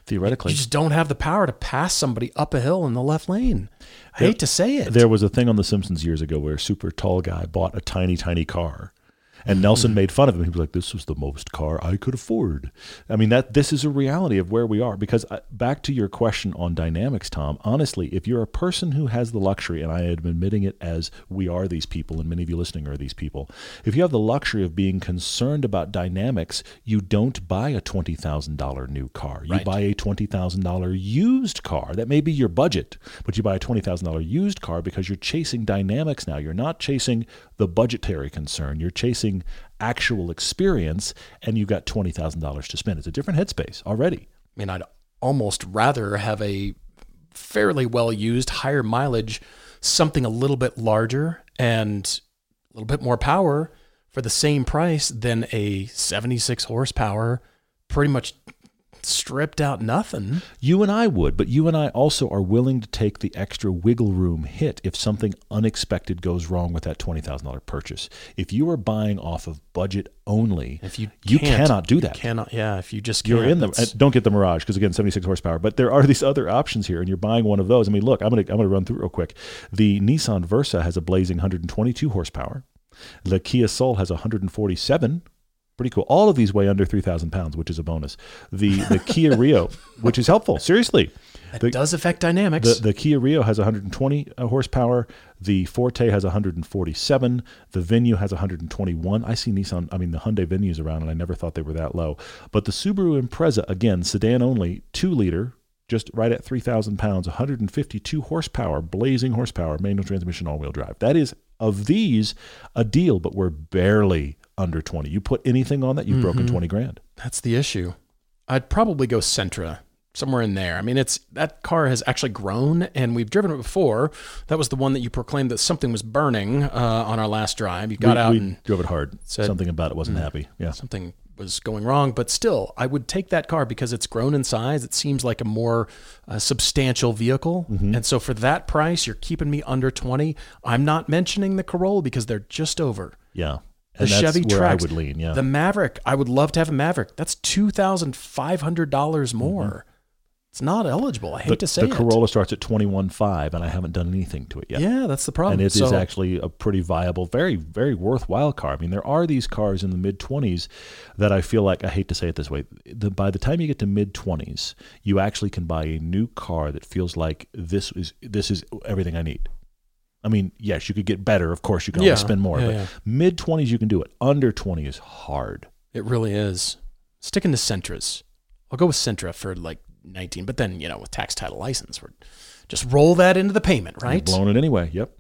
Theoretically. You just don't have the power to pass somebody up a hill in the left lane. I hate to say it. There was a thing on The Simpsons years ago where a super tall guy bought a tiny, tiny car. And Nelson made fun of him. He was like, this was the most car I could afford. I mean, that this is a reality of where we are. Because uh, back to your question on dynamics, Tom, honestly, if you're a person who has the luxury, and I am admitting it as we are these people, and many of you listening are these people, if you have the luxury of being concerned about dynamics, you don't buy a twenty thousand dollars new car. You right. buy a twenty thousand dollars used car. That may be your budget, but you buy a twenty thousand dollars used car because you're chasing dynamics now. You're not chasing the budgetary concern. You're chasing actual experience, and you've got twenty thousand dollars to spend. It's a different headspace already. I mean, I'd almost rather have a fairly well-used, higher mileage, something a little bit larger and a little bit more power for the same price than a seventy-six horsepower, pretty much stripped out nothing. You and I would, but you and I also are willing to take the extra wiggle room hit if something unexpected goes wrong with that twenty thousand dollars purchase. If you are buying off of budget only, if you you cannot do that. You cannot, yeah, if you just can't. You're in the, don't get the Mirage because, again, seventy-six horsepower, but there are these other options here, and you're buying one of those. I mean, look, I'm going to I'm gonna run through real quick. The Nissan Versa has a blazing one hundred twenty-two horsepower. The Kia Soul has one hundred forty-seven. Pretty cool. All of these weigh under three thousand pounds, which is a bonus. The the Kia Rio, which is helpful, seriously. That the, does affect dynamics. The, the Kia Rio has one hundred twenty horsepower. The Forte has one hundred forty-seven. The Venue has one hundred twenty-one. I see Nissan, I mean the Hyundai Venues around, and I never thought they were that low. But the Subaru Impreza, again, sedan only, two liter, just right at three thousand pounds, one hundred fifty-two horsepower, blazing horsepower, manual transmission, all-wheel drive. That is, of these, a deal, but we're barely under twenty. You put anything on that, you've mm-hmm. broken twenty grand. That's the issue. I'd probably go Sentra, somewhere in there. I mean, it's that car has actually grown, and we've driven it before. That was the one that you proclaimed that something was burning uh, on our last drive. You got we, out we and drove it hard. Said, something about it wasn't mm, happy. Yeah, something was going wrong, but still, I would take that car because it's grown in size. It seems like a more uh, substantial vehicle, mm-hmm. and so for that price, you're keeping me under twenty. I'm not mentioning the Corolla because they're just over. Yeah. The and Chevy that's where Trax, I would lean, yeah. The Maverick, I would love to have a Maverick. That's two thousand five hundred dollars more. Mm-hmm. It's not eligible. I hate the, to say the it. The Corolla starts at twenty-one five, and I haven't done anything to it yet. Yeah, that's the problem. And it so, is actually a pretty viable, very, very worthwhile car. I mean, there are these cars in the mid-twenties that I feel like, I hate to say it this way, the, by the time you get to mid-twenties, you actually can buy a new car that feels like this is this is everything I need. I mean, yes, you could get better. Of course, you can yeah, always spend more. Yeah, but yeah. mid-twenties, you can do it. Under twenty is hard. It really is. Sticking to Sentras. I'll go with Sentra for like nineteen, but then, you know, with tax, title, license, we're just roll that into the payment, right? You're blowing it anyway. Yep.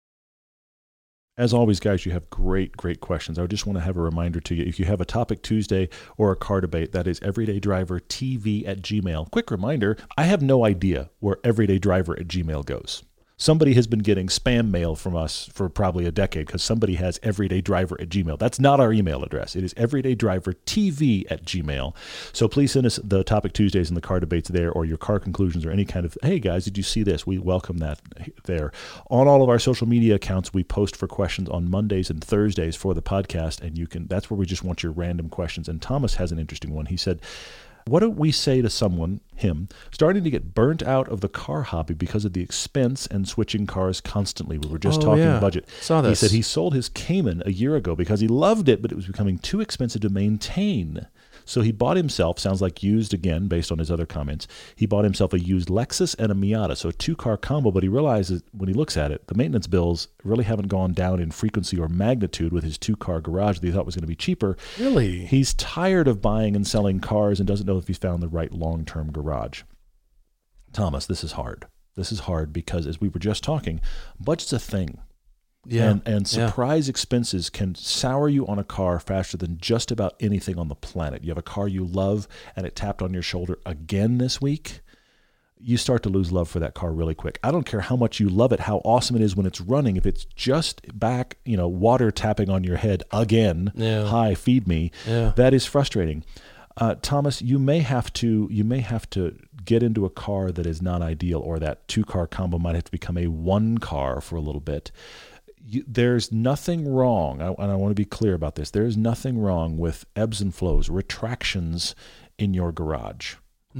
As always, guys, you have great, great questions. I just want to have a reminder to you. If you have a Topic Tuesday or a car debate, that is everydaydrivertv at Gmail. Quick reminder, I have no idea where everydaydriver at Gmail goes. Somebody has been getting spam mail from us for probably a decade because somebody has everydaydriver at Gmail. That's not our email address. It is everydaydrivertv at Gmail. So please send us the Topic Tuesdays and the car debates there, or your car conclusions, or any kind of, hey guys, did you see this? We welcome that there. On all of our social media accounts, we post for questions on Mondays and Thursdays for the podcast, and you can, that's where we just want your random questions. And Thomas has an interesting one. He said, what do we say to someone, him, starting to get burnt out of the car hobby because of the expense and switching cars constantly? We were just oh, talking yeah. budget. Saw this. He said he sold his Cayman a year ago because he loved it, but it was becoming too expensive to maintain. So he bought himself, sounds like used again, based on his other comments, he bought himself a used Lexus and a Miata, so a two-car combo, but he realizes when he looks at it, the maintenance bills really haven't gone down in frequency or magnitude with his two-car garage that he thought was going to be cheaper. Really? He's tired of buying and selling cars and doesn't know if he's found the right long-term garage. Thomas, this is hard. This is hard because, as we were just talking, budget's a thing. Yeah. And, and surprise yeah. expenses can sour you on a car faster than just about anything on the planet. You have a car you love and it tapped on your shoulder again this week, you start to lose love for that car really quick. I don't care how much you love it, how awesome it is when it's running. If it's just back, you know, water tapping on your head again, yeah. hi, feed me, yeah. that is frustrating. Uh, Thomas, you may have to you may have to get into a car that is not ideal, or that two-car combo might have to become a one car for a little bit. You, there's nothing wrong, I, and I want to be clear about this, there's nothing wrong with ebbs and flows, retractions in your garage. Mm-hmm.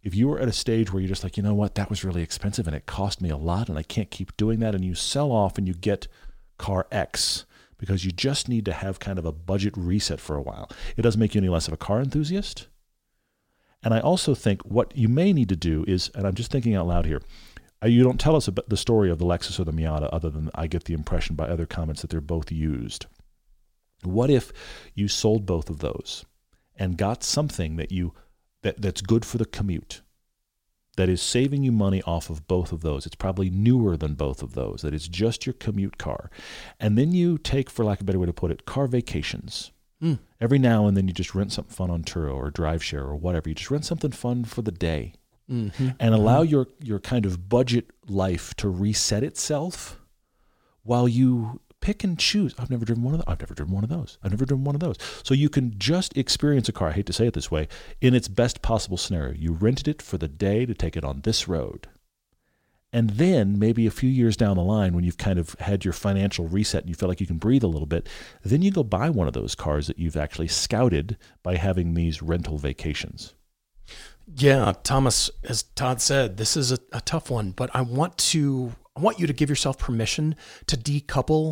if you are at a stage where you're just like, you know what, that was really expensive and it cost me a lot and I can't keep doing that, and you sell off and you get car X because you just need to have kind of a budget reset for a while, it doesn't make you any less of a car enthusiast. And I also think what you may need to do is, and I'm just thinking out loud here, you don't tell us about the story of the Lexus or the Miata other than I get the impression by other comments that they're both used. What if you sold both of those and got something that you that, that's good for the commute, that is saving you money off of both of those? It's probably newer than both of those, that it's just your commute car. And then you take, for lack of a better way to put it, car vacations. Mm. Every now and then you just rent something fun on Turo or DriveShare or whatever. You just rent something fun for the day. Mm-hmm. And allow mm-hmm. your, your kind of budget life to reset itself while you pick and choose. I've never driven one of those. I've never driven one of those. I've never driven one of those. So you can just experience a car, I hate to say it this way, in its best possible scenario. You rented it for the day to take it on this road. And then maybe a few years down the line, when you've kind of had your financial reset and you feel like you can breathe a little bit, then you go buy one of those cars that you've actually scouted by having these rental vacations. Yeah, Thomas, as Todd said, this is a, a tough one, but I want to I want you to give yourself permission to decouple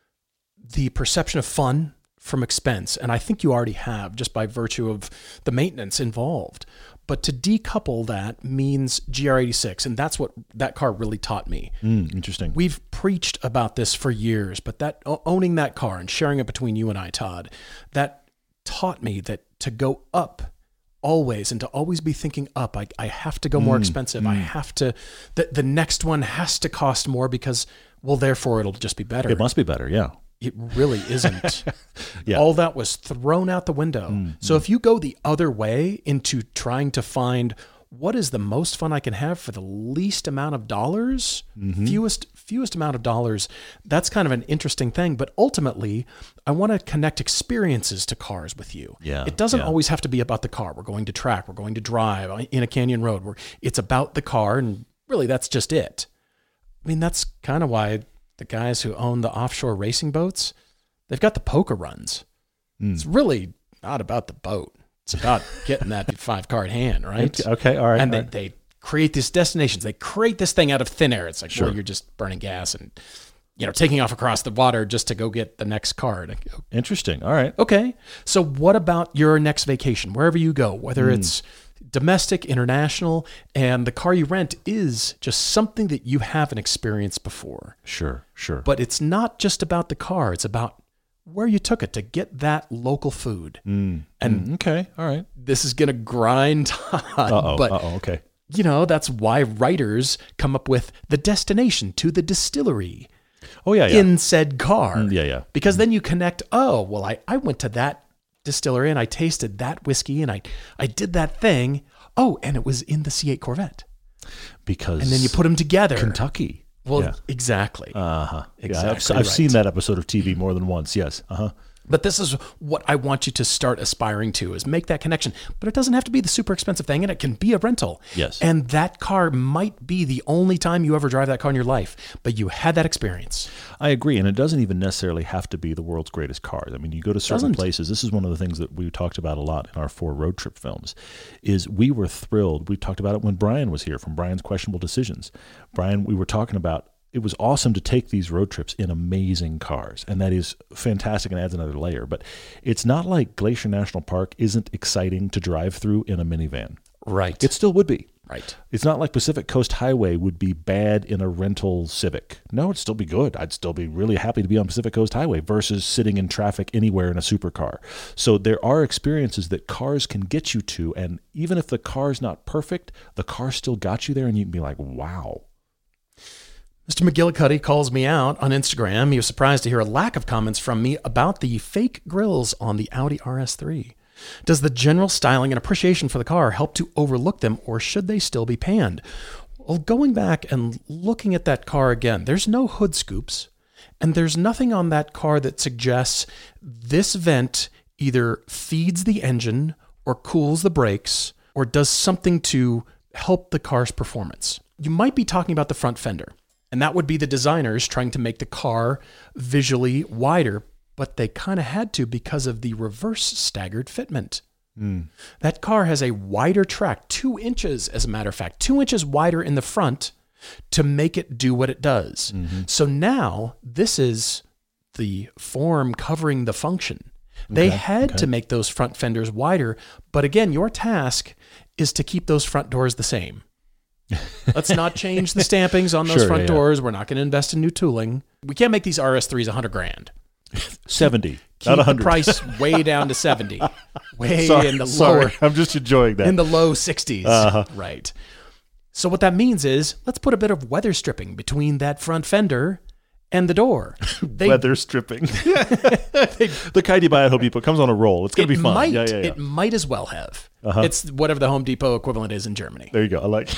the perception of fun from expense. And I think you already have, just by virtue of the maintenance involved. But to decouple that means G R eighty-six, and that's what that car really taught me. Mm, interesting. We've preached about this for years, but that owning that car and sharing it between you and I, Todd, that taught me that to go up always, and to always be thinking up. I, I have to go more mm, expensive. Mm. I have to, the, the next one has to cost more because, well, therefore it'll just be better. It must be better, yeah. It really isn't. Yeah. All that was thrown out the window. Mm, so mm. if you go the other way into trying to find what is the most fun I can have for the least amount of dollars, mm-hmm. fewest fewest amount of dollars, that's kind of an interesting thing. But ultimately, I want to connect experiences to cars with you. Yeah, it doesn't yeah. always have to be about the car. We're going to track. We're going to drive in a canyon road. Where it's about the car, and really that's just it. I mean, that's kind of why the guys who own the offshore racing boats, they've got the poker runs. Mm. It's really not about the boat. It's about getting that five card hand, right? Okay, all right. And all they, right. they create these destinations. They create this thing out of thin air. It's like, sure. well, you're just burning gas and, you know, taking off across the water just to go get the next card. Interesting. All right. Okay. So what about your next vacation, wherever you go, whether mm. it's domestic, international, and the car you rent is just something that you haven't experienced before. Sure, sure. But it's not just about the car. It's about where you took it to get that local food. Mm. And mm, okay, all right. This is going to grind Todd. Uh-oh, but, uh-oh, okay. you know, that's why writers come up with the destination to the distillery oh, yeah, yeah. in said car. Mm, yeah, yeah. Because mm. then you connect, oh, well, I, I went to that distillery and I tasted that whiskey and I, I did that thing. Oh, and it was in the C eight Corvette. Because and then you put them together. Kentucky. Well, yeah. exactly. Uh-huh. Exactly. Yeah, I've, I've right. seen that episode of T V more than once. Yes. Uh-huh. But this is what I want you to start aspiring to, is make that connection. But it doesn't have to be the super expensive thing, and it can be a rental. Yes. And that car might be the only time you ever drive that car in your life, but you had that experience. I agree, and it doesn't even necessarily have to be the world's greatest cars. I mean, you go to certain doesn't. places. This is one of the things that we talked about a lot in our four road trip films, is we were thrilled. We talked about it when Brian was here, from Brian's Questionable Decisions. Brian, we were talking about, it was awesome to take these road trips in amazing cars, and that is fantastic and adds another layer. But it's not like Glacier National Park isn't exciting to drive through in a minivan. Right. It still would be. Right. It's not like Pacific Coast Highway would be bad in a rental Civic. No, it'd still be good. I'd still be really happy to be on Pacific Coast Highway versus sitting in traffic anywhere in a supercar. So there are experiences that cars can get you to, and even if the car's not perfect, the car still got you there, and you can be like, wow. Mister McGillicuddy calls me out on Instagram. He was surprised to hear a lack of comments from me about the fake grills on the Audi R S three. Does the general styling and appreciation for the car help to overlook them, or should they still be panned? Well, going back and looking at that car again, there's no hood scoops, and there's nothing on that car that suggests this vent either feeds the engine or cools the brakes or does something to help the car's performance. You might be talking about the front fender. And that would be the designers trying to make the car visually wider, but they kind of had to because of the reverse staggered fitment. Mm. That car has a wider track, two inches, as a matter of fact, two inches wider in the front to make it do what it does. Mm-hmm. So now this is the form covering the function. They okay, had okay. to make those front fenders wider, but again, your task is to keep those front doors the same. Let's not change the stampings on those sure, front yeah, doors. Yeah. We're not going to invest in new tooling. We can't make these R S threes a hundred grand. seventy. Keep not one hundred. The price way down to seventy. Way sorry, in the sorry. lower. I'm just enjoying that. In the low sixties. Uh-huh. Right. So what that means is let's put a bit of weather stripping between that front fender and the door. They, weather stripping. they, the kind you buy at Home Depot comes on a roll. It's going to be fun. Might, yeah, yeah, yeah. It might as well have. Uh-huh. It's whatever the Home Depot equivalent is in Germany. There you go. I like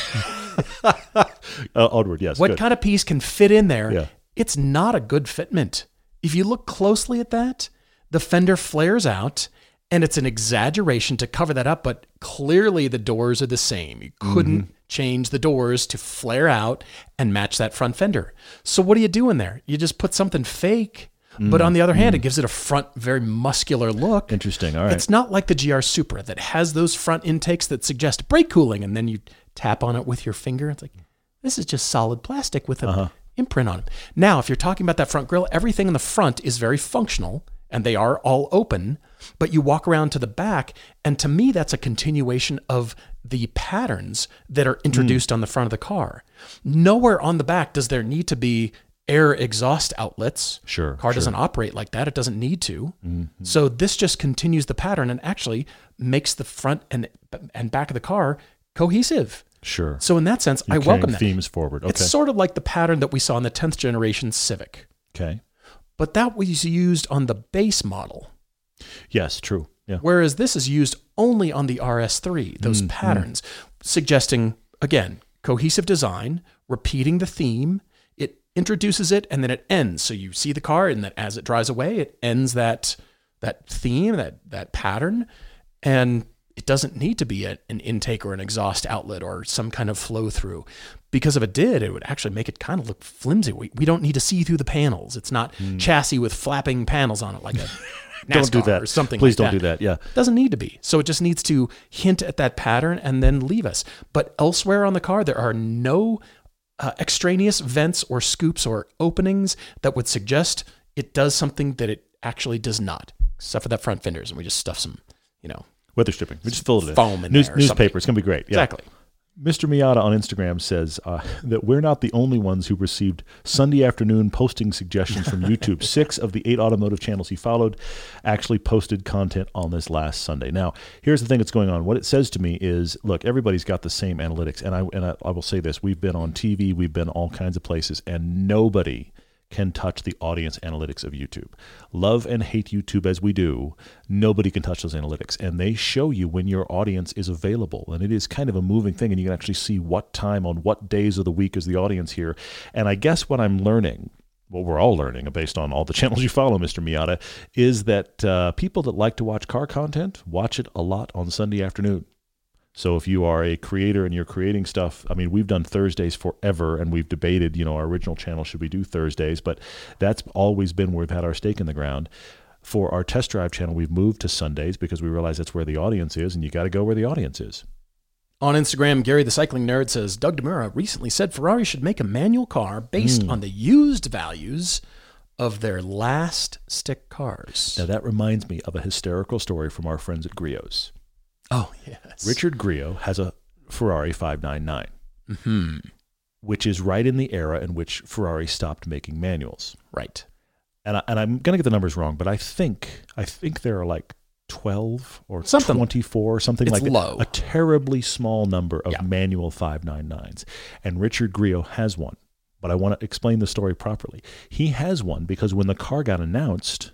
uh, onward, yes. What good. kind of piece can fit in there? Yeah. It's not a good fitment. If you look closely at that, the fender flares out, and it's an exaggeration to cover that up, but clearly the doors are the same. You couldn't mm-hmm. change the doors to flare out and match that front fender. So what do you do in there? You just put something fake, mm-hmm. but on the other hand, mm-hmm. it gives it a front, very muscular look. Interesting, all right. It's not like the G R Supra that has those front intakes that suggest brake cooling, and then you tap on it with your finger. It's like, this is just solid plastic with an uh-huh. imprint on it. Now, if you're talking about that front grille, everything in the front is very functional, and they are all open, but you walk around to the back, and to me, that's a continuation of the patterns that are introduced mm. on the front of the car. Nowhere on the back does there need to be air exhaust outlets. Sure. Car sure. doesn't operate like that. It doesn't need to. Mm-hmm. So this just continues the pattern and actually makes the front and and back of the car cohesive. Sure. So in that sense, You're I welcome that. Themes forward. Okay. It's sort of like the pattern that we saw in the tenth generation Civic. Okay. But that was used on the base model. Yes, true. Yeah. Whereas this is used only on the R S three, those mm, patterns, mm. suggesting, again, cohesive design, repeating the theme. It introduces it and then it ends. So you see the car, and then as it drives away, it ends that that theme, that that pattern. And it doesn't need to be a, an intake or an exhaust outlet or some kind of flow through. Because if it did, it would actually make it kind of look flimsy. We, we don't need to see through the panels. It's not mm. chassis with flapping panels on it like a NASCAR don't do that. or something Please like don't that. do that. Yeah. It doesn't need to be. So it just needs to hint at that pattern and then leave us. But elsewhere on the car, there are no uh, extraneous vents or scoops or openings that would suggest it does something that it actually does not, except for that front fenders. And we just stuff some, you know, weather stripping. We just filled it in. Foam in News, there. Newspaper. It's going to be great. Yeah. Exactly. Mister Miata on Instagram says uh, that we're not the only ones who received Sunday afternoon posting suggestions from YouTube. Six of the eight automotive channels he followed actually posted content on this last Sunday. Now, here's the thing that's going on. What it says to me is, look, everybody's got the same analytics. And I and I, I will say this. We've been on T V. We've been all kinds of places. And nobody can touch the audience analytics of YouTube. Love and hate YouTube as we do, nobody can touch those analytics. And they show you when your audience is available. And it is kind of a moving thing. And you can actually see what time on what days of the week is the audience here. And I guess what I'm learning, what we're all learning based on all the channels you follow, Mister Miata, is that uh, people that like to watch car content watch it a lot on Sunday afternoon. So if you are a creator and you're creating stuff, I mean, we've done Thursdays forever, and we've debated, you know, our original channel, should we do Thursdays? But that's always been where we've had our stake in the ground. For our test drive channel, we've moved to Sundays because we realize that's where the audience is, and you got to go where the audience is. On Instagram, Gary the Cycling Nerd says, Doug DeMura recently said Ferrari should make a manual car based mm. on the used values of their last stick cars. Now, that reminds me of a hysterical story from our friends at Grio's. Oh, yes. Richard Grio has a Ferrari five ninety-nine, mm-hmm. which is right in the era in which Ferrari stopped making manuals. Right. And, I, and I'm going to get the numbers wrong, but I think I think there are like twelve or something. twenty-four or something it's like that. Low. A terribly small number of yeah. manual five ninety-nines. And Richard Grio has one. But I want to explain the story properly. He has one because when the car got announced,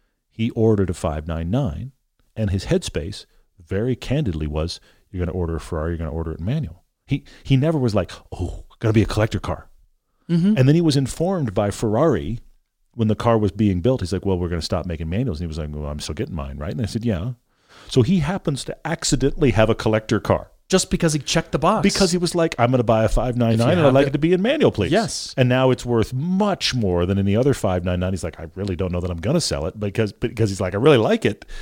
he ordered a five ninety-nine, and his headspace very candidly was, you're going to order a Ferrari, you're going to order it in manual. He he never was like, oh, going to be a collector car. Mm-hmm. And then he was informed by Ferrari when the car was being built. He's like, well, we're going to stop making manuals. And he was like, well, I'm still getting mine, right? And I said, yeah. So he happens to accidentally have a collector car. Just because he checked the box. Because he was like, I'm going to buy a five ninety-nine and I'd like it to be in manual, please. Yes. And now it's worth much more than any other five ninety-nine. He's like, I really don't know that I'm going to sell it because because he's like, I really like it.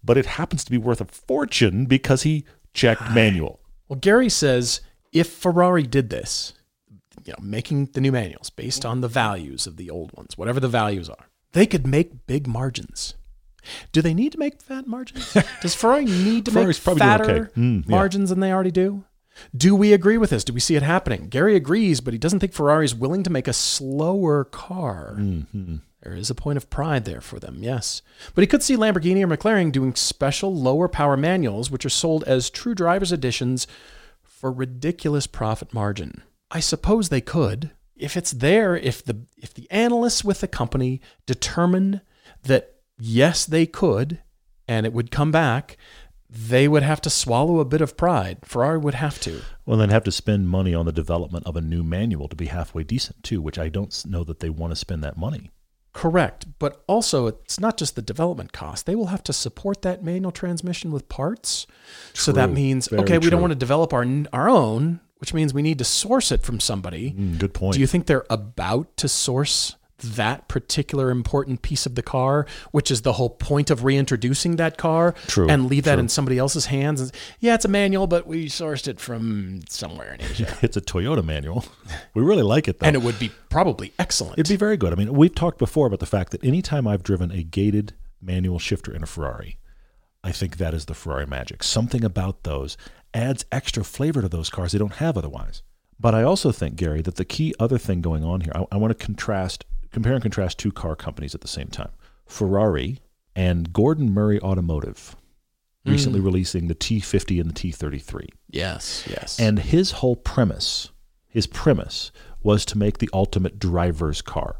but it happens to be worth a fortune because he checked manual. Well, Gary says if Ferrari did this, you know, making the new manuals based on the values of the old ones, whatever the values are, they could make big margins. Do they need to make fat margins? Does Ferrari need to Ferrari's make fatter okay. mm, yeah. margins than they already do? Do we agree with this? Do we see it happening? Gary agrees, but he doesn't think Ferrari is willing to make a slower car. Mm-hmm. There is a point of pride there for them, yes. But he could see Lamborghini or McLaren doing special lower power manuals, which are sold as true driver's editions for ridiculous profit margin. I suppose they could. If it's there, if the if the analysts with the company determined that yes, they could, and it would come back, they would have to swallow a bit of pride. Ferrari would have to. Well, then have to spend money on the development of a new manual to be halfway decent, too, which I don't know that they want to spend that money. Correct. But also, it's not just the development cost. They will have to support that manual transmission with parts. True. So that means, Very okay, we true. don't want to develop our our own, which means we need to source it from somebody. Mm, good point. Do you think they're about to source that particular important piece of the car, which is the whole point of reintroducing that car, True, and leave that true. in somebody else's hands? And, yeah, it's a manual, but we sourced it from somewhere in Asia. It's a Toyota manual. We really like it, though. And it would be probably excellent. It'd be very good. I mean, we've talked before about the fact that anytime I've driven a gated manual shifter in a Ferrari, I think that is the Ferrari magic. Something about those adds extra flavor to those cars they don't have otherwise. But I also think, Gary, that the key other thing going on here, I, I want to contrast, compare and contrast two car companies at the same time. Ferrari and Gordon Murray Automotive, recently Mm. releasing the T fifty and the T thirty-three. Yes, yes. And his whole premise, his premise was to make the ultimate driver's car.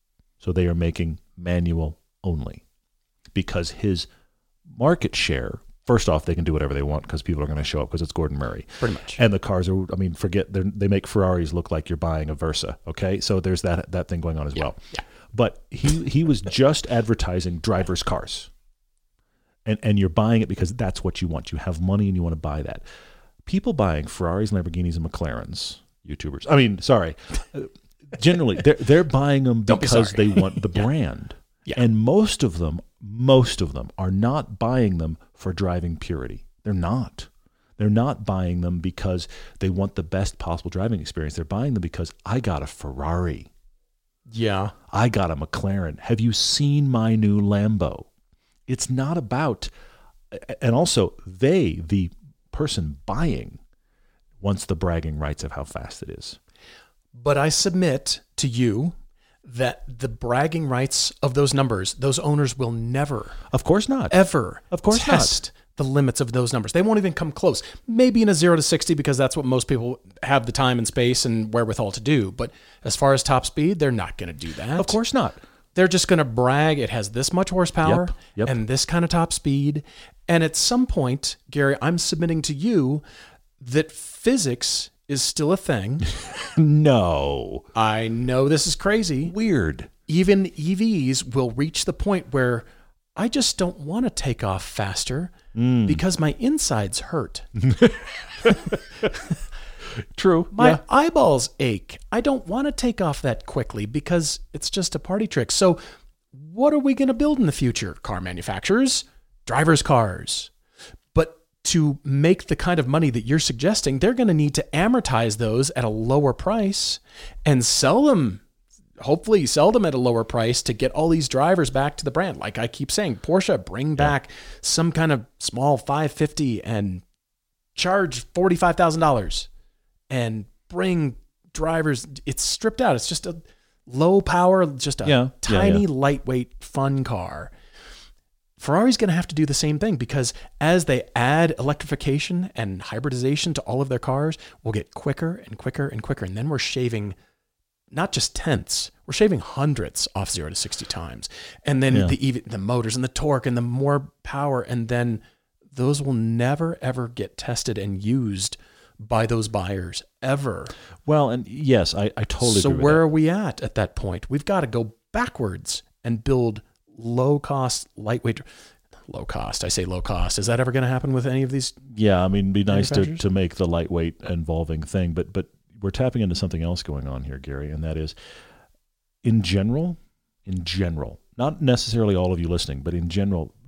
So they are making manual only because his market share, first off, they can do whatever they want because people are going to show up because it's Gordon Murray. Pretty much. And the cars are, I mean, forget, they're- they make Ferraris look like you're buying a Versa, okay? So there's that that thing going on as well. yeah. But he he was just advertising driver's cars. And and you're buying it because that's what you want. You have money and you want to buy that. People buying Ferraris, Lamborghinis, and McLarens, YouTubers, I mean, sorry, uh, generally, they're, they're buying them Don't be because sorry. they want the Yeah. brand. Yeah. And most of them, most of them are not buying them for driving purity. They're not. They're not buying them because they want the best possible driving experience. They're buying them because I got a Ferrari. Yeah. I got a McLaren. Have you seen my new Lambo? It's not about, and also they, the person buying, wants the bragging rights of how fast it is. But I submit to you that the bragging rights of those numbers, those owners will never, Of course not. ever Of course test the limits of those numbers. They won't even come close. Maybe in a zero to sixty because that's what most people have the time and space and wherewithal to do. But as far as top speed, they're not going to do that. Of course not. They're just going to brag it has this much horsepower Yep, yep. and this kind of top speed. And at some point, Gary, I'm submitting to you that physics is still a thing. No. I know this is crazy. Weird. Even E Vs will reach the point where I just don't want to take off faster Mm. because my insides hurt. True. My Yeah. eyeballs ache. I don't want to take off that quickly because it's just a party trick. So what are we going to build in the future? Car manufacturers, driver's cars. But to make the kind of money that you're suggesting, they're going to need to amortize those at a lower price and sell them, hopefully sell them at a lower price to get all these drivers back to the brand. Like I keep saying, Porsche, bring back some kind of small five fifty and charge forty-five thousand dollars. And bring drivers. It's stripped out. It's just a low power, just a Yeah, yeah, tiny, yeah. lightweight, fun car. Ferrari's going to have to do the same thing because as they add electrification and hybridization to all of their cars, we'll get quicker and quicker and quicker. And then we're shaving not just tenths, we're shaving hundreds off zero to sixty times. And then Yeah. the even the motors and the torque and the more power. And then those will never, ever get tested and used by those buyers ever. Well, and yes, I, I totally So agree with where that. are we at at that point? We've got to go backwards and build low cost, lightweight, low cost. I say low cost. Is that ever going to happen with any of these? Yeah, I mean, it'd be nice to, Manufacturers? to make the lightweight involving thing, but but we're tapping into something else going on here, Gary, and that is, in general, in general, not necessarily all of you listening, but in general,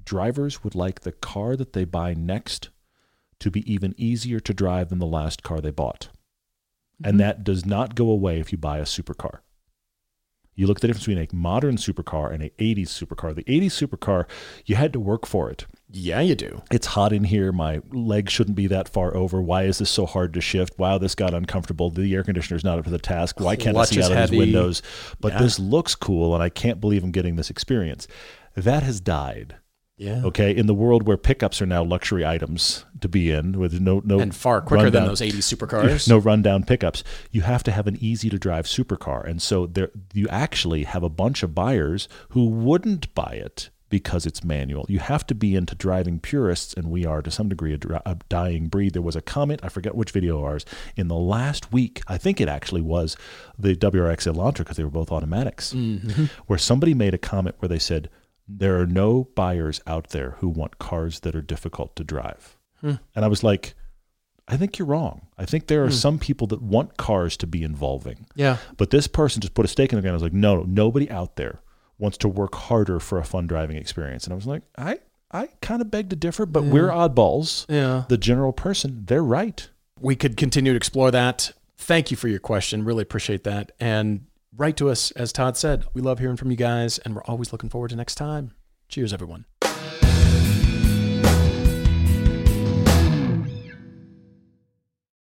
drivers would like the car that they buy next to be even easier to drive than the last car they bought. Mm-hmm. And that does not go away if you buy a supercar. You look at the difference between a modern supercar and an eighties supercar. The eighties supercar, you had to work for it. Yeah, you do. It's hot in here. My legs shouldn't be that far over. Why is this so hard to shift? Wow, this got uncomfortable. The air conditioner's not up to the task. Why can't Clutch I see is out of heavy. these windows? But Yeah. this looks cool, and I can't believe I'm getting this experience. That has died. Yeah. Okay, in the world where pickups are now luxury items to be in, with no no And far quicker rundown, than those eighties supercars. no rundown pickups, you have to have an easy to drive supercar, and so there you actually have a bunch of buyers who wouldn't buy it because it's manual. You have to be into driving purists, and we are to some degree a, dri- a dying breed. There was a comment, I forget which video of ours, in the last week, I think it actually was the W R X Elantra, because they were both automatics, Mm-hmm. where somebody made a comment where they said, there are no buyers out there who want cars that are difficult to drive. Hmm. And I was like, I think you're wrong. I think there are hmm. some people that want cars to be involving. Yeah. But this person just put a stake in the ground. I was like, no, nobody out there wants to work harder for a fun driving experience. And I was like, I, I kind of beg to differ, but yeah. we're oddballs. Yeah. The general person, they're right. We could continue to explore that. Thank you for your question. Really appreciate that. And write to us. As Todd said, we love hearing from you guys, and we're always looking forward to next time. Cheers, everyone.